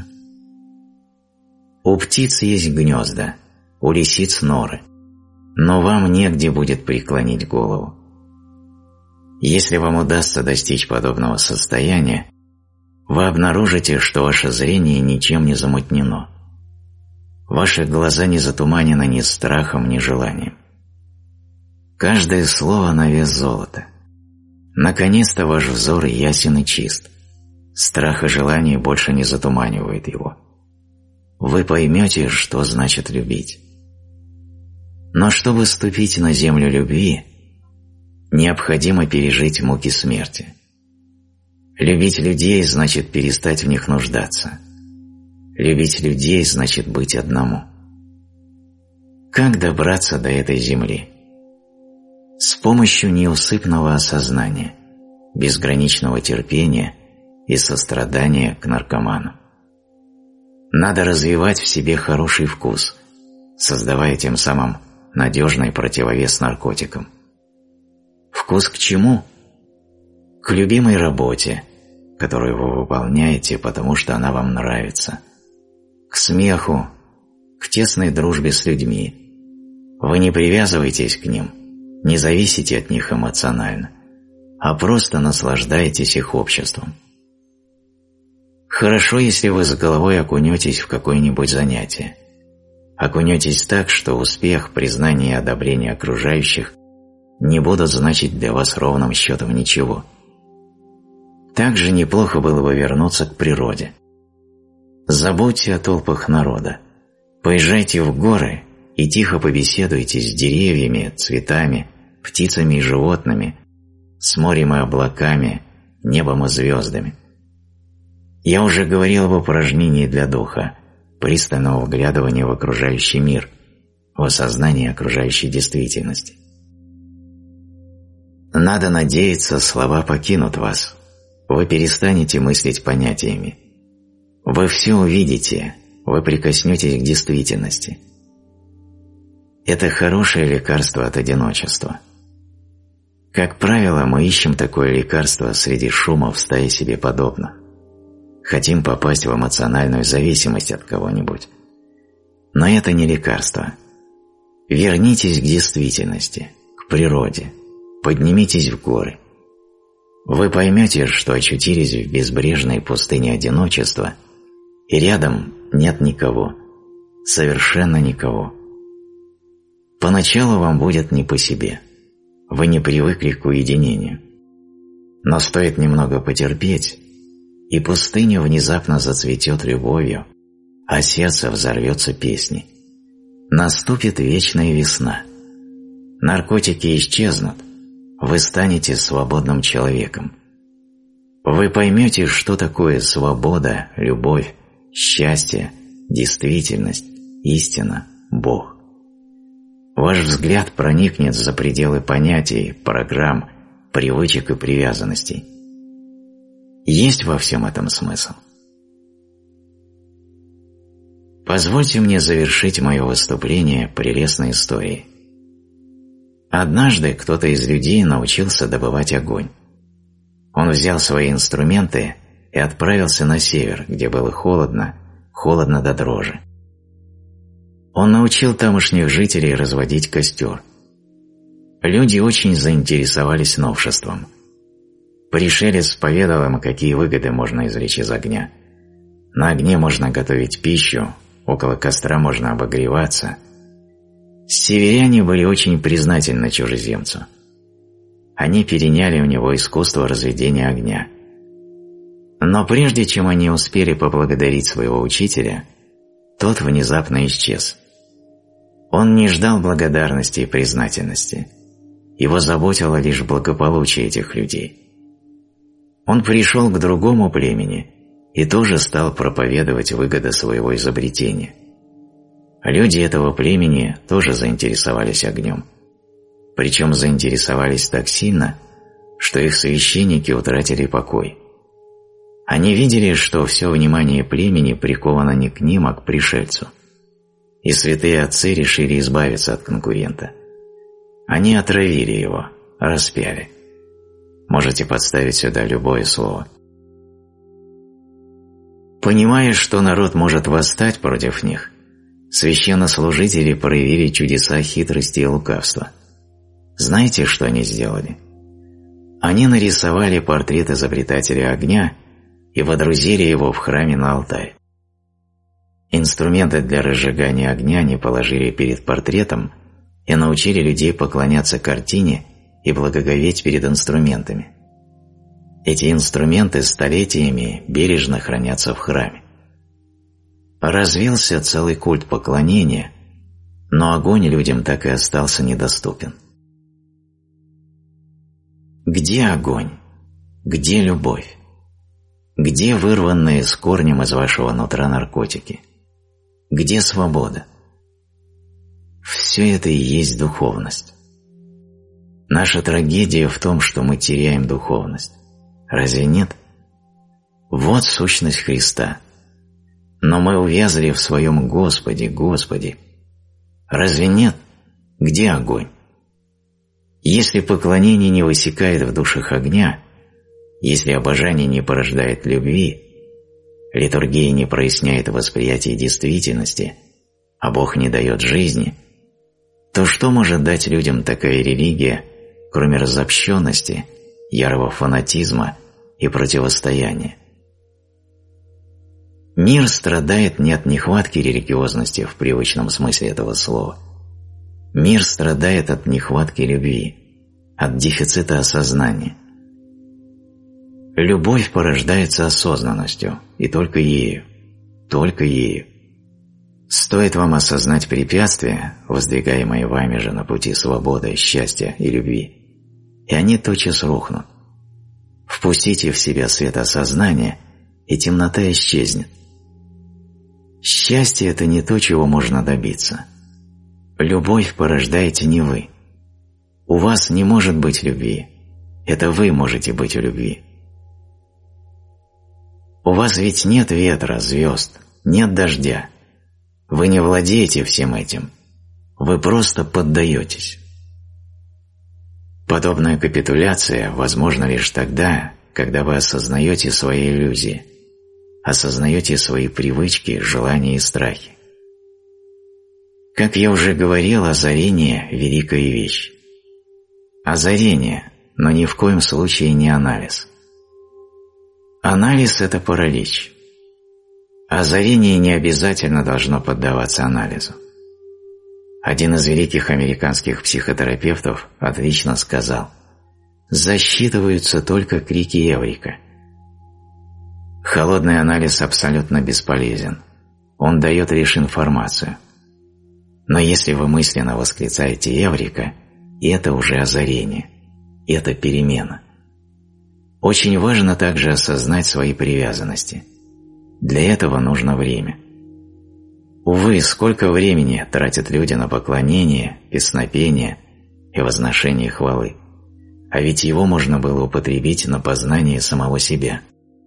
У птиц есть гнезда, у лисиц норы, но вам негде будет преклонить голову. Если вам удастся достичь подобного состояния, вы обнаружите, что ваше зрение ничем не замутнено. Ваши глаза не затуманены ни страхом, ни желанием. Каждое слово на вес золота. Наконец-то ваш взор ясен и чист. Страх и желание больше не затуманивают его. Вы поймете, что значит любить. Но чтобы ступить на землю любви, необходимо пережить муки смерти. Любить людей значит перестать в них нуждаться. Любить людей значит быть одному. Как добраться до этой земли? С помощью неусыпного осознания, безграничного терпения и сострадания к наркоману. Надо развивать в себе хороший вкус, создавая тем самым надежный противовес наркотикам. Вкус к чему? К любимой работе, которую вы выполняете, потому что она вам нравится. К смеху, к тесной дружбе с людьми. Вы не привязываетесь к ним, не зависите от них эмоционально, а просто наслаждаетесь их обществом. Хорошо, если вы с головой окунетесь в какое-нибудь занятие. Окунетесь так, что успех, признание и одобрение окружающих не будут значить для вас ровным счетом ничего. Также неплохо было бы вернуться к природе. Забудьте о толпах народа. Поезжайте в горы и тихо побеседуйте с деревьями, цветами, птицами и животными, с морем и облаками, небом и звездами. Я уже говорил об упражнении для духа, пристального вглядывания в окружающий мир, в осознании окружающей действительности. Надо надеяться, слова покинут вас. Вы перестанете мыслить понятиями. Вы все увидите, вы прикоснетесь к действительности. Это хорошее лекарство от одиночества. Как правило, мы ищем такое лекарство среди шума в стае себе подобных. Хотим попасть в эмоциональную зависимость от кого-нибудь. Но это не лекарство. Вернитесь к действительности, к природе, поднимитесь в горы. Вы поймете, что очутились в безбрежной пустыне одиночества, и рядом нет никого, совершенно никого. Поначалу вам будет не по себе, вы не привыкли к уединению. Но стоит немного потерпеть, и пустыня внезапно зацветет любовью, а сердце взорвется песней. Наступит вечная весна. Наркотики исчезнут, вы станете свободным человеком. Вы поймете, что такое свобода, любовь, счастье, действительность, истина, Бог. Ваш взгляд проникнет за пределы понятий, программ, привычек и привязанностей. Есть во всем этом смысл? Позвольте мне завершить мое выступление прелестной историей. Однажды кто-то из людей научился добывать огонь. Он взял свои инструменты и отправился на север, где было холодно, холодно до дрожи. Он научил тамошних жителей разводить костер. Люди очень заинтересовались новшеством. Пришелец поведал им, какие выгоды можно извлечь из огня. На огне можно готовить пищу, около костра можно обогреваться. Северяне были очень признательны чужеземцу. Они переняли у него искусство разведения огня. Но прежде чем они успели поблагодарить своего учителя, тот внезапно исчез. Он не ждал благодарности и признательности. Его заботило лишь благополучие этих людей. Он пришел к другому племени и тоже стал проповедовать выгоды своего изобретения. Люди этого племени тоже заинтересовались огнем. Причем заинтересовались так сильно, что их священники утратили покой. Они видели, что все внимание племени приковано не к ним, а к пришельцу. И святые отцы решили избавиться от конкурента. Они отравили его, распяли. Можете подставить сюда любое слово. Понимая, что народ может восстать против них, священнослужители проявили чудеса хитрости и лукавства. Знаете, что они сделали? Они нарисовали портрет изобретателя огня и водрузили его в храме на алтарь. Инструменты для разжигания огня они положили перед портретом и научили людей поклоняться картине и благоговеть перед инструментами. Эти инструменты столетиями бережно хранятся в храме. Развился целый культ поклонения, но огонь людям так и остался недоступен. Где огонь? Где любовь? Где вырванные с корнем из вашего нутра наркотики? Где свобода? Все это и есть духовность. Наша трагедия в том, что мы теряем духовность. Разве нет? Вот сущность Христа. Но мы увязли в своем Господе, Господи. Разве нет? Где огонь? Если поклонение не высекает в душах огня, если обожание не порождает любви, литургия не проясняет восприятие действительности, а Бог не дает жизни, то что может дать людям такая религия, кроме разобщенности, ярого фанатизма и противостояния? Мир страдает не от нехватки религиозности в привычном смысле этого слова. Мир страдает от нехватки любви, от дефицита осознания. Любовь порождается осознанностью, и только ею, только ею. Стоит вам осознать препятствия, воздвигаемые вами же на пути свободы, счастья и любви, и они тотчас рухнут. Впустите в себя свет осознания, и темнота исчезнет. Счастье – это не то, чего можно добиться. Любовь порождаете не вы. У вас не может быть любви. Это вы можете быть у любви. У вас ведь нет ветра, звезд, нет дождя. Вы не владеете всем этим. Вы просто поддаетесь. Подобная капитуляция возможна лишь тогда, когда вы осознаете свои иллюзии, осознаете свои привычки, желания и страхи. Как я уже говорил, озарение – великая вещь. Озарение, но ни в коем случае не анализ. Анализ – это паралич. Озарение не обязательно должно поддаваться анализу. Один из великих американских психотерапевтов отлично сказал: «Засчитываются только крики «Эврика». Холодный анализ абсолютно бесполезен. Он дает лишь информацию. Но если вы мысленно восклицаете «Эврика», это уже озарение, это перемена. Очень важно также осознать свои привязанности. Для этого нужно время. Увы, сколько времени тратят люди на поклонение, песнопение и возношение хвалы, а ведь его можно было употребить на познание самого себя.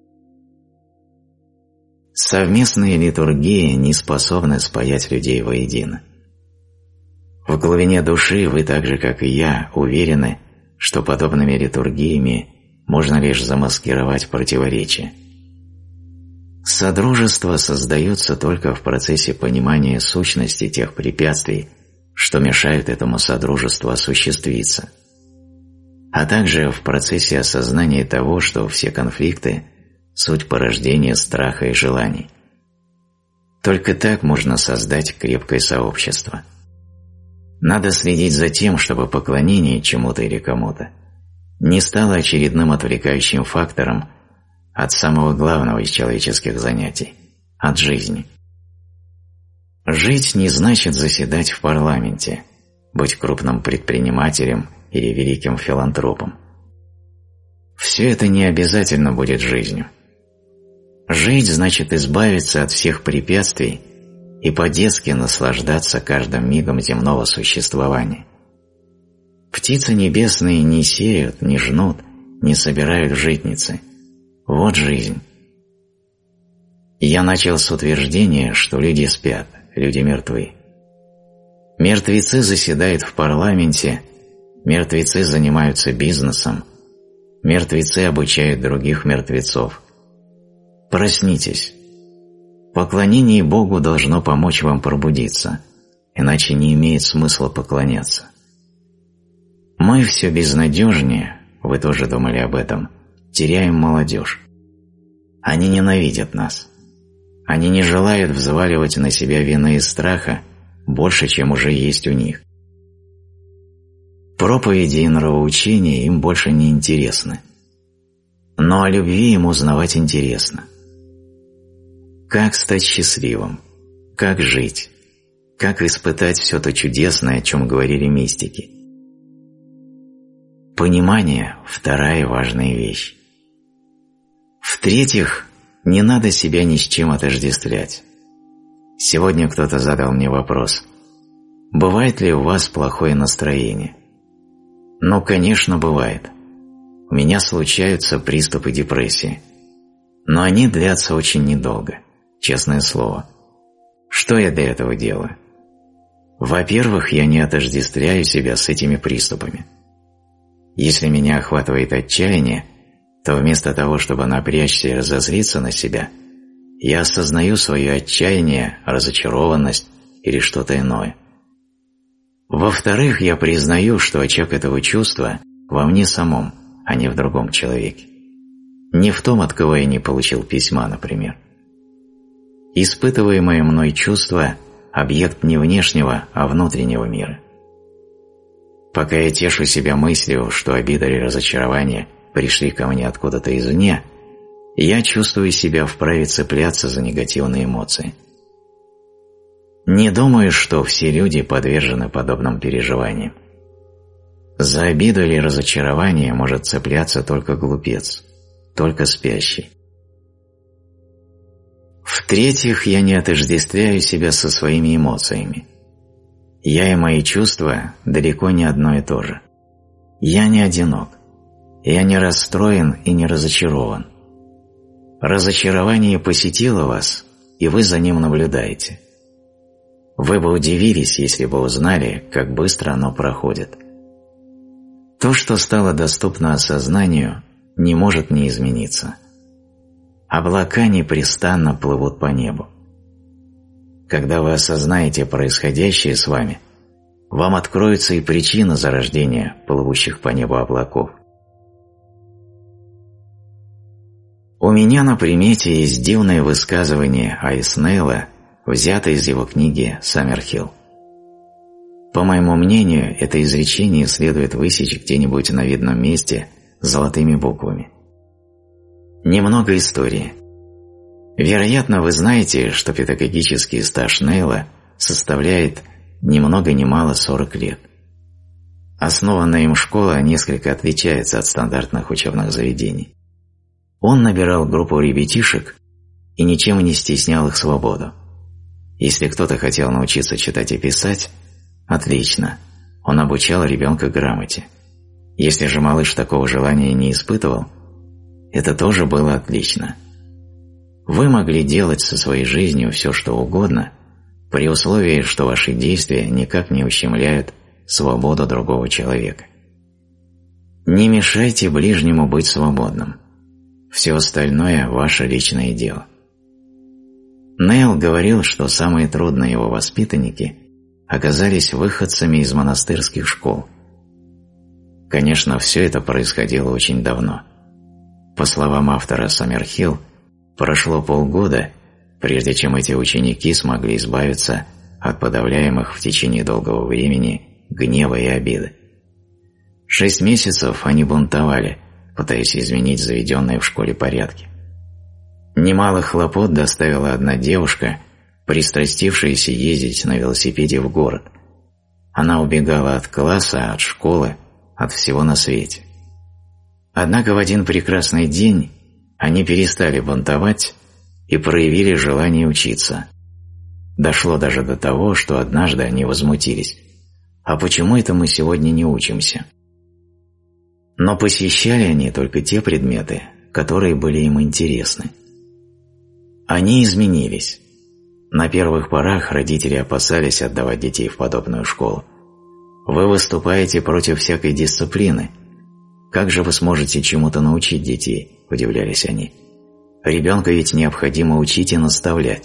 Совместные литургии не способны спаять людей воедино. В глубине души вы так же, как и я, уверены, что подобными литургиями можно лишь замаскировать противоречия. Содружество создается только в процессе понимания сущности тех препятствий, что мешают этому содружеству осуществиться, а также в процессе осознания того, что все конфликты – суть порождения страха и желаний. Только так можно создать крепкое сообщество. Надо следить за тем, чтобы поклонение чему-то или кому-то не стало очередным отвлекающим фактором от самого главного из человеческих занятий – от жизни. Жить не значит заседать в парламенте, быть крупным предпринимателем или великим филантропом. Все это не обязательно будет жизнью. Жить значит избавиться от всех препятствий и по-детски наслаждаться каждым мигом земного существования. Птицы небесные не сеют, не жнут, не собирают житницы. Вот жизнь, Я начал с утверждения, что люди спят, люди мертвы. Мертвецы заседают в парламенте, мертвецы занимаются бизнесом, мертвецы обучают других мертвецов. Проснитесь. Поклонение Богу должно помочь вам пробудиться, иначе не имеет смысла поклоняться. Мы все безнадежнее, вы тоже думали об этом, теряем молодежь. Они ненавидят нас. Они не желают взваливать на себя вины и страха больше, чем уже есть у них. Проповеди и нравоучения им больше не интересны. Но о любви им узнавать интересно. Как стать счастливым? Как жить? Как испытать все то чудесное, о чем говорили мистики? Понимание – вторая важная вещь. В-третьих, не надо себя ни с чем отождествлять. Сегодня кто-то задал мне вопрос: бывает ли у вас плохое настроение? Ну, конечно, бывает. У меня случаются приступы депрессии. Но они длятся очень недолго, честное слово. Что я для этого делаю? Во-первых, я не отождествляю себя с этими приступами. Если меня охватывает отчаяние, то вместо того, чтобы напрячься и разозлиться на себя, я осознаю свое отчаяние, разочарованность или что-то иное. Во-вторых, я признаю, что очаг этого чувства во мне самом, а не в другом человеке. Не в том, от кого я не получил письма, например. Испытываемое мной чувство – объект не внешнего, а внутреннего мира. Пока я тешу себя мыслью, что обида или разочарование пришли ко мне откуда-то извне, я чувствую себя вправе цепляться за негативные эмоции. Не думаю, что все люди подвержены подобным переживаниям. За обиду или разочарование может цепляться только глупец, только спящий. В-третьих, я не отождествляю себя со своими эмоциями. Я и мои чувства далеко не одно и то же. Я не одинок. Я не расстроен и не разочарован. Разочарование посетило вас, и вы за ним наблюдаете. Вы бы удивились, если бы узнали, как быстро оно проходит. То, что стало доступно осознанию, не может не измениться. Облака непрестанно плывут по небу. Когда вы осознаете происходящее с вами, вам откроется и причина зарождения плывущих по небу облаков. У меня на примете есть дивное высказывание Айс Нейла, взятое из его книги «Саммерхилл». По моему мнению, это изречение следует высечь где-нибудь на видном месте золотыми буквами. Немного истории. Вероятно, вы знаете, что педагогический стаж Нейла составляет ни много ни мало сорок лет. Основанная им школа несколько отличается от стандартных учебных заведений. Он набирал группу ребятишек и ничем не стеснял их свободу. Если кто-то хотел научиться читать и писать, отлично, он обучал ребенка грамоте. Если же малыш такого желания не испытывал, это тоже было отлично. Вы могли делать со своей жизнью все, что угодно, при условии, что ваши действия никак не ущемляют свободу другого человека. Не мешайте ближнему быть свободным. Все остальное – ваше личное дело. Нейл говорил, что самые трудные его воспитанники оказались выходцами из монастырских школ. Конечно, все это происходило очень давно. По словам автора «Саммерхилл», прошло полгода, прежде чем эти ученики смогли избавиться от подавляемых в течение долгого времени гнева и обиды. Шесть месяцев они бунтовали, пытаясь изменить заведенные в школе порядки. Немало хлопот доставила одна девушка, пристрастившаяся ездить на велосипеде в город. Она убегала от класса, от школы, от всего на свете. Однако в один прекрасный день они перестали бунтовать и проявили желание учиться. Дошло даже до того, что однажды они возмутились: «А почему это мы сегодня не учимся?» Но посещали они только те предметы, которые были им интересны. Они изменились. На первых порах родители опасались отдавать детей в подобную школу. Вы выступаете против всякой дисциплины. Как же вы сможете чему-то научить детей? Удивлялись они. Ребенка ведь необходимо учить и наставлять.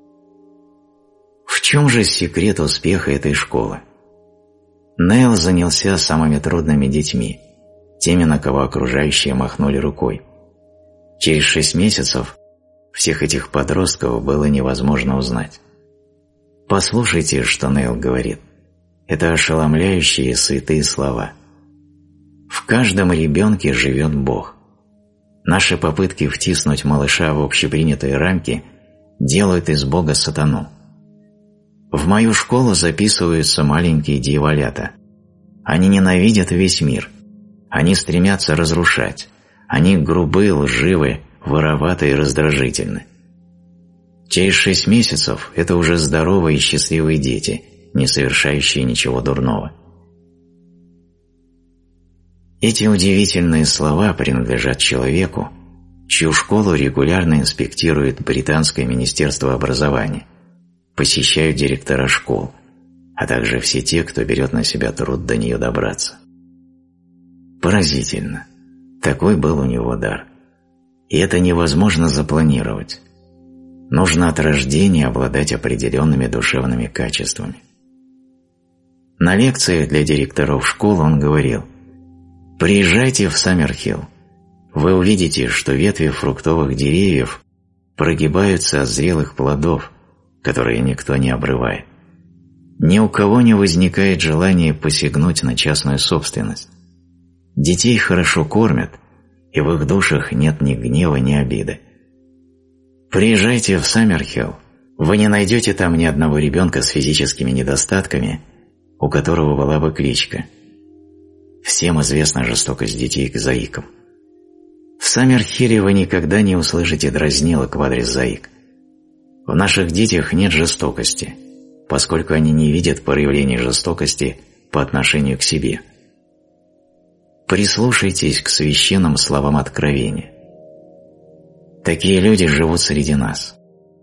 В чем же секрет успеха этой школы? Нейл занялся самыми трудными детьми, теми, на кого окружающие махнули рукой. Через шесть месяцев всех этих подростков было невозможно узнать. Послушайте, что Нейл говорит. Это ошеломляющие святые слова. В каждом ребенке живет Бог. Наши попытки втиснуть малыша в общепринятые рамки делают из Бога сатану. В мою школу записываются маленькие дьяволята. Они ненавидят весь мир. Они стремятся разрушать. Они грубы, лживы, вороваты и раздражительны. Через шесть месяцев это уже здоровые и счастливые дети, не совершающие ничего дурного. Эти удивительные слова принадлежат человеку, чью школу регулярно инспектирует Британское министерство образования, посещают директора школ, а также все те, кто берет на себя труд до нее добраться. Поразительно. Такой был у него дар. И это невозможно запланировать. Нужно от рождения обладать определенными душевными качествами. На лекциях для директоров школ он говорил: «Приезжайте в Саммерхилл. Вы увидите, что ветви фруктовых деревьев прогибаются от зрелых плодов, которые никто не обрывает. Ни у кого не возникает желания посягнуть на частную собственность. Детей хорошо кормят, и в их душах нет ни гнева, ни обиды. Приезжайте в Саммерхилл, вы не найдете там ни одного ребенка с физическими недостатками, у которого была бы кличка. Всем известна жестокость детей к заикам. В Саммерхилле вы никогда не услышите дразнилок в адрес заик. В наших детях нет жестокости, поскольку они не видят проявлений жестокости по отношению к себе. Прислушайтесь к священным словам откровения. Такие люди живут среди нас.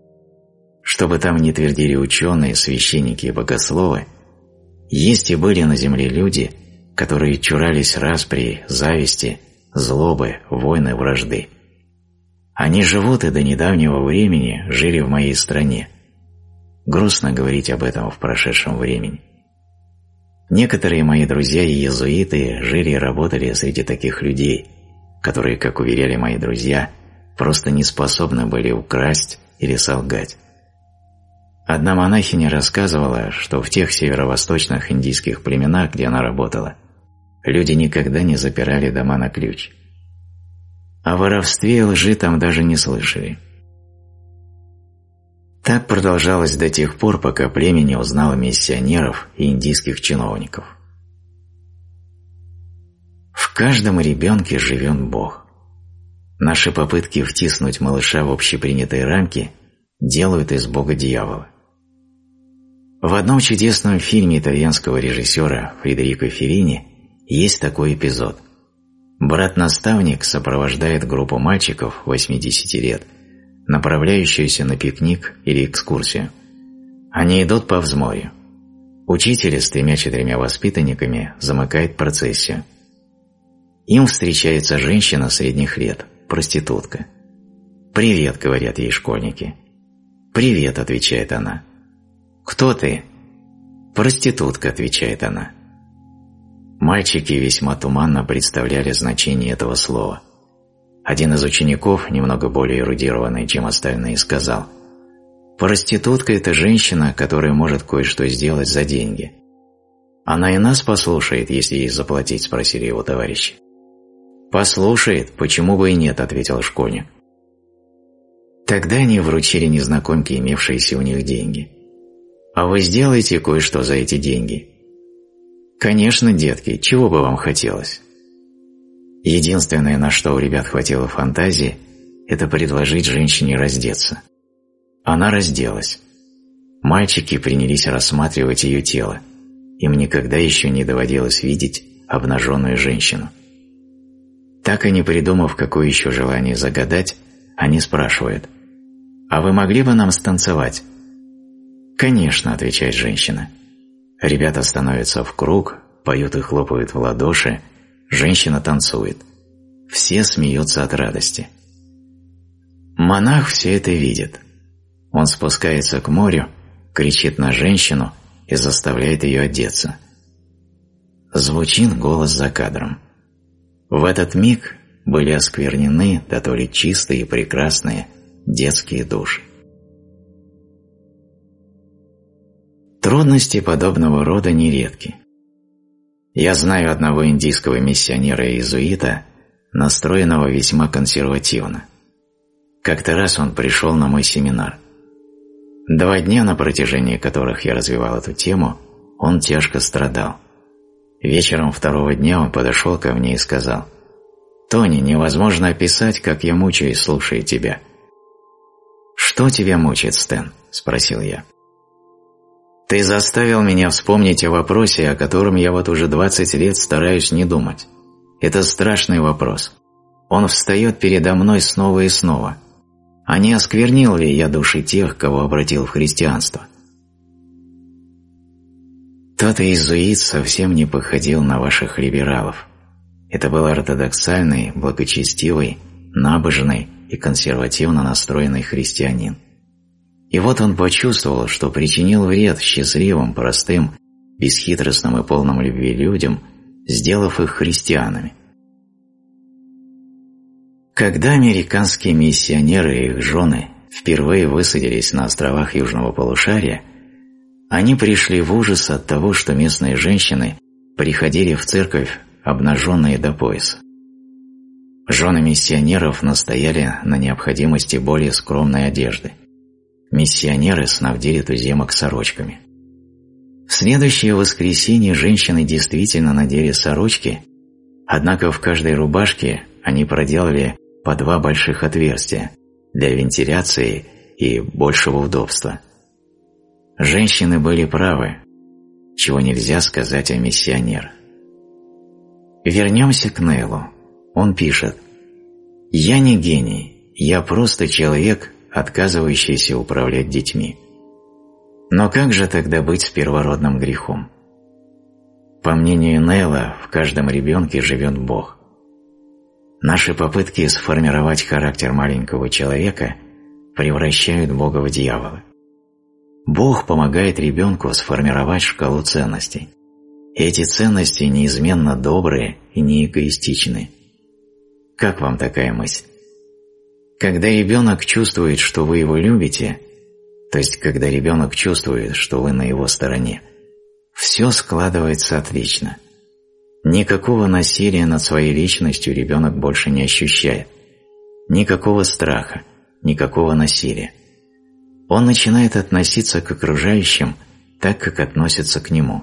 Что бы там ни твердили ученые, священники и богословы, есть и были на земле люди, которые чурались распри, зависти, злобы, войны, вражды. Они живут и до недавнего времени жили в моей стране. Грустно говорить об этом в прошедшем времени. Некоторые мои друзья и иезуиты жили и работали среди таких людей, которые, как уверяли мои друзья, просто не способны были украсть или солгать. Одна монахиня рассказывала, что в тех северо-восточных индийских племенах, где она работала, люди никогда не запирали дома на ключ. О воровстве и лжи там даже не слышали. Так продолжалось до тех пор, пока племя не узнало миссионеров и индийских чиновников. В каждом ребенке живет Бог. Наши попытки втиснуть малыша в общепринятые рамки делают из Бога дьявола. В одном чудесном фильме итальянского режиссера Фредерико Феллини есть такой эпизод. Брат-наставник сопровождает группу мальчиков восьмидесяти лет, направляющуюся на пикник или экскурсию. Они идут по взморью. Учитель с тремя-четырьмя воспитанниками замыкает процессию. Им встречается женщина средних лет, проститутка. «Привет», — говорят ей школьники. «Привет», — отвечает она. «Кто ты?» «Проститутка», — отвечает она. Мальчики весьма туманно представляли значение этого слова. Один из учеников, немного более эрудированный, чем остальные, сказал: «Проститутка – это женщина, которая может кое-что сделать за деньги. Она и нас послушает, если ей заплатить», – спросили его товарищи. «Послушает, почему бы и нет», – ответил школьник. Тогда они вручили незнакомке имевшиеся у них деньги. «А вы сделаете кое-что за эти деньги?» «Конечно, детки, чего бы вам хотелось?» Единственное, на что у ребят хватило фантазии, это предложить женщине раздеться. Она разделась. Мальчики принялись рассматривать ее тело. Им никогда еще не доводилось видеть обнаженную женщину. Так и не придумав, какое еще желание загадать, они спрашивают: «А вы могли бы нам станцевать?» «Конечно», – отвечает женщина. Ребята становятся в круг, поют и хлопают в ладоши, женщина танцует. Все смеются от радости. Монах все это видит. Он спускается к морю, кричит на женщину и заставляет ее одеться. Звучит голос за кадром. В этот миг были осквернены, да то ли чистые и прекрасные, детские души. Трудности подобного рода нередки. Я знаю одного индийского миссионера-иезуита, настроенного весьма консервативно. Как-то раз он пришел на мой семинар. Два дня, на протяжении которых я развивал эту тему, он тяжко страдал. Вечером второго дня он подошел ко мне и сказал: «Тони, невозможно описать, как я мучаюсь, слушая тебя». «Что тебя мучает, Стэн?» – спросил я. «Ты заставил меня вспомнить о вопросе, о котором я вот уже двадцать лет стараюсь не думать. Это страшный вопрос. Он встает передо мной снова и снова. А не осквернил ли я души тех, кого обратил в христианство?» Тот иезуит совсем не походил на ваших либералов. Это был ортодоксальный, благочестивый, набожный и консервативно настроенный христианин. И вот он почувствовал, что причинил вред счастливым, простым, бесхитростным и полным любви людям, сделав их христианами. Когда американские миссионеры и их жены впервые высадились на островах Южного полушария, они пришли в ужас от того, что местные женщины приходили в церковь обнаженные до пояса. Жены миссионеров настояли на необходимости более скромной одежды. Миссионеры снабдили туземок сорочками. В следующее воскресенье женщины действительно надели сорочки, однако в каждой рубашке они проделали по два больших отверстия для вентиляции и большего удобства. Женщины были правы, чего нельзя сказать о миссионерах. Вернемся к Нейлу. Он пишет: «Я не гений, я просто человек, отказывающийся управлять детьми. Но как же тогда быть с первородным грехом? По мнению Нейла, в каждом ребенке живет Бог. Наши попытки сформировать характер маленького человека превращают Бога в дьявола. Бог помогает ребенку сформировать шкалу ценностей. И эти ценности неизменно добрые и не эгоистичны. Как вам такая мысль? Когда ребенок чувствует, что вы его любите, то есть когда ребенок чувствует, что вы на его стороне, все складывается отлично. Никакого насилия над своей личностью ребенок больше не ощущает. Никакого страха, никакого насилия. Он начинает относиться к окружающим так, как относятся к нему.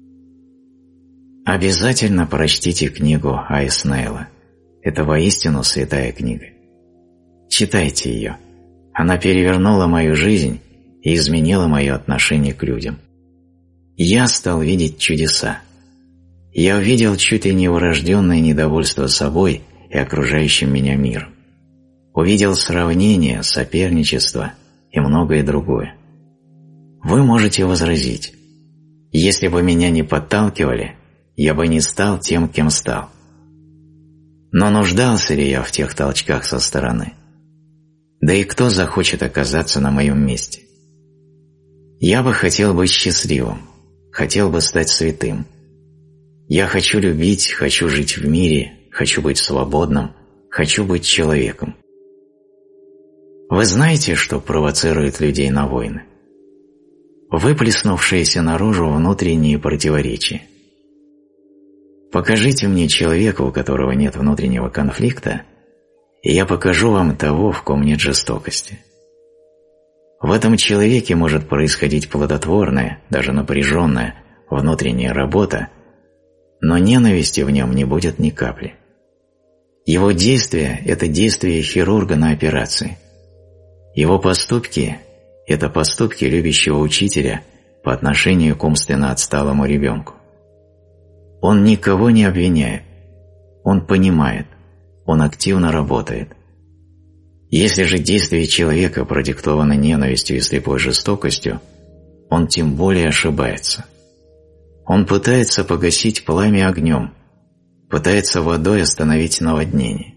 Обязательно прочтите книгу А С Нейла. Это воистину святая книга. Читайте ее. Она перевернула мою жизнь и изменила мое отношение к людям. Я стал видеть чудеса. Я увидел чуть ли не врожденное недовольство собой и окружающим меня миром. Увидел сравнение, соперничество и многое другое. Вы можете возразить: если бы меня не подталкивали, я бы не стал тем, кем стал. Но нуждался ли я в тех толчках со стороны? Да и кто захочет оказаться на моем месте? Я бы хотел быть счастливым, хотел бы стать святым. Я хочу любить, хочу жить в мире, хочу быть свободным, хочу быть человеком. Вы знаете, что провоцирует людей на войны? Выплеснувшиеся наружу внутренние противоречия. Покажите мне человека, у которого нет внутреннего конфликта, и я покажу вам того, в ком нет жестокости. В этом человеке может происходить плодотворная, даже напряженная, внутренняя работа, но ненависти в нем не будет ни капли. Его действие – это действие хирурга на операции. Его поступки – это поступки любящего учителя по отношению к умственно отсталому ребенку. Он никого не обвиняет, он понимает, он активно работает. Если же действие человека продиктовано ненавистью и слепой жестокостью, он тем более ошибается. Он пытается погасить пламя огнем, пытается водой остановить наводнение.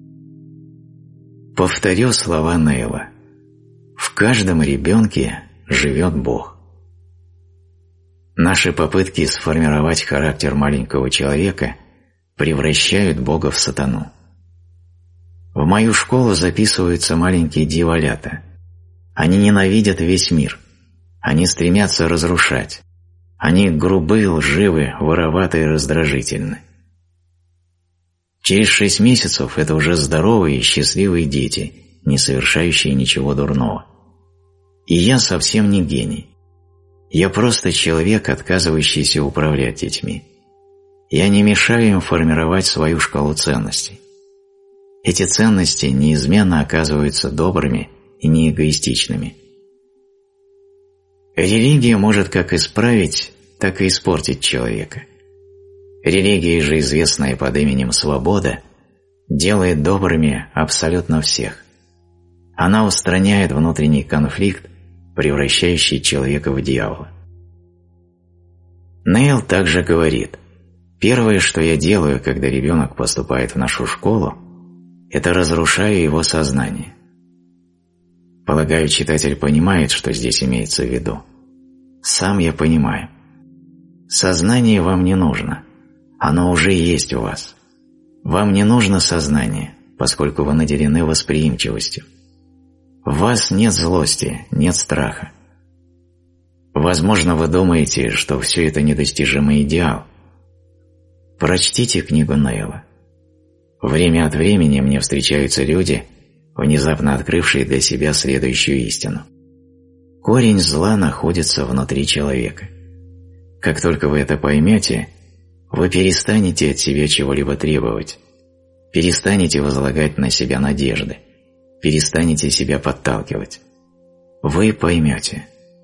Повторю слова Нейла. В каждом ребенке живет Бог. Наши попытки сформировать характер маленького человека превращают Бога в сатану. В мою школу записываются маленькие дьяволята. Они ненавидят весь мир. Они стремятся разрушать. Они грубы, лживы, вороваты и раздражительны. Через шесть месяцев это уже здоровые и счастливые дети, не совершающие ничего дурного. И я совсем не гений. Я просто человек, отказывающийся управлять детьми. Я не мешаю им формировать свою шкалу ценностей. Эти ценности неизменно оказываются добрыми и неэгоистичными. Религия может как исправить, так и испортить человека. Религия же, известная под именем «Свобода», делает добрыми абсолютно всех. Она устраняет внутренний конфликт, превращающий человека в дьявола. Нейл также говорит: «Первое, что я делаю, когда ребенок поступает в нашу школу, это разрушаю его сознание». Полагаю, читатель понимает, что здесь имеется в виду. Сам я понимаю. Сознание вам не нужно. Оно уже есть у вас. Вам не нужно сознание, поскольку вы наделены восприимчивостью. В вас нет злости, нет страха. Возможно, вы думаете, что все это недостижимый идеал. Прочтите книгу Нейла. Время от времени мне встречаются люди, внезапно открывшие для себя следующую истину. Корень зла находится внутри человека. Как только вы это поймете, вы перестанете от себя чего-либо требовать, перестанете возлагать на себя надежды, перестанете себя подталкивать. Вы поймете.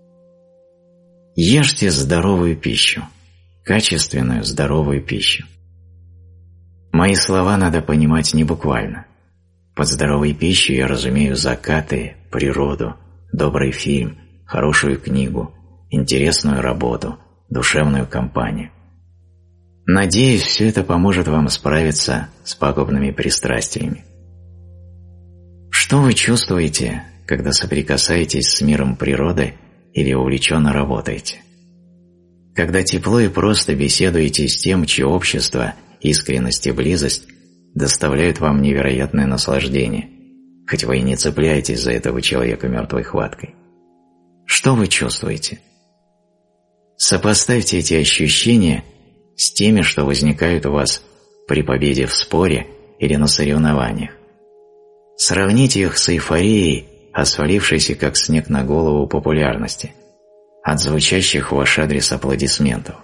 Ешьте здоровую пищу, качественную здоровую пищу. Мои слова надо понимать не буквально. Под здоровой пищей я разумею закаты, природу, добрый фильм, хорошую книгу, интересную работу, душевную компанию. Надеюсь, все это поможет вам справиться с пагубными пристрастиями. Что вы чувствуете, когда соприкасаетесь с миром природы или увлеченно работаете? Когда тепло и просто беседуете с тем, чье общество, искренность и близость доставляют вам невероятное наслаждение, хоть вы и не цепляетесь за этого человека мертвой хваткой. Что вы чувствуете? Сопоставьте эти ощущения с теми, что возникают у вас при победе в споре или на соревнованиях. Сравните их с эйфорией, свалившейся как снег на голову популярности, от звучащих в ваш адрес аплодисментов.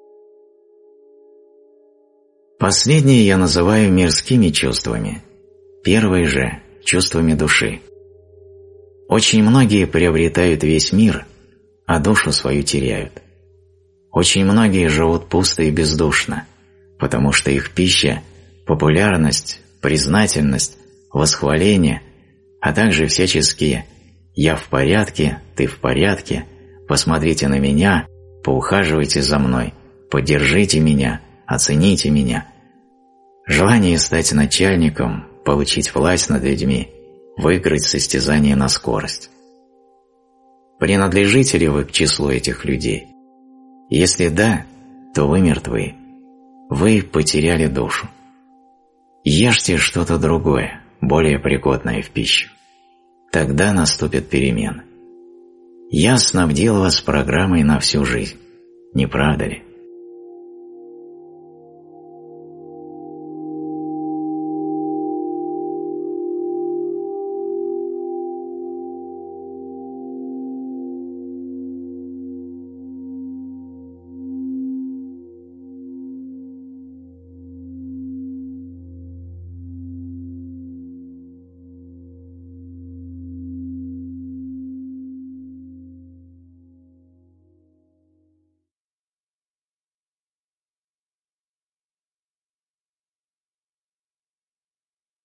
Последние я называю мирскими чувствами, первые же – чувствами души. Очень многие приобретают весь мир, а душу свою теряют. Очень многие живут пусто и бездушно, потому что их пища – популярность, признательность, восхваление, а также всяческие «я в порядке», «ты в порядке», «посмотрите на меня», «поухаживайте за мной», «поддержите меня», «оцените меня». Желание стать начальником, получить власть над людьми, выиграть состязание на скорость. Принадлежите ли вы к числу этих людей? Если да, то вы мертвы. Вы потеряли душу. Ешьте что-то другое, более пригодное в пищу. Тогда наступит перемена. Я снабдил вас программой на всю жизнь. Не правда ли?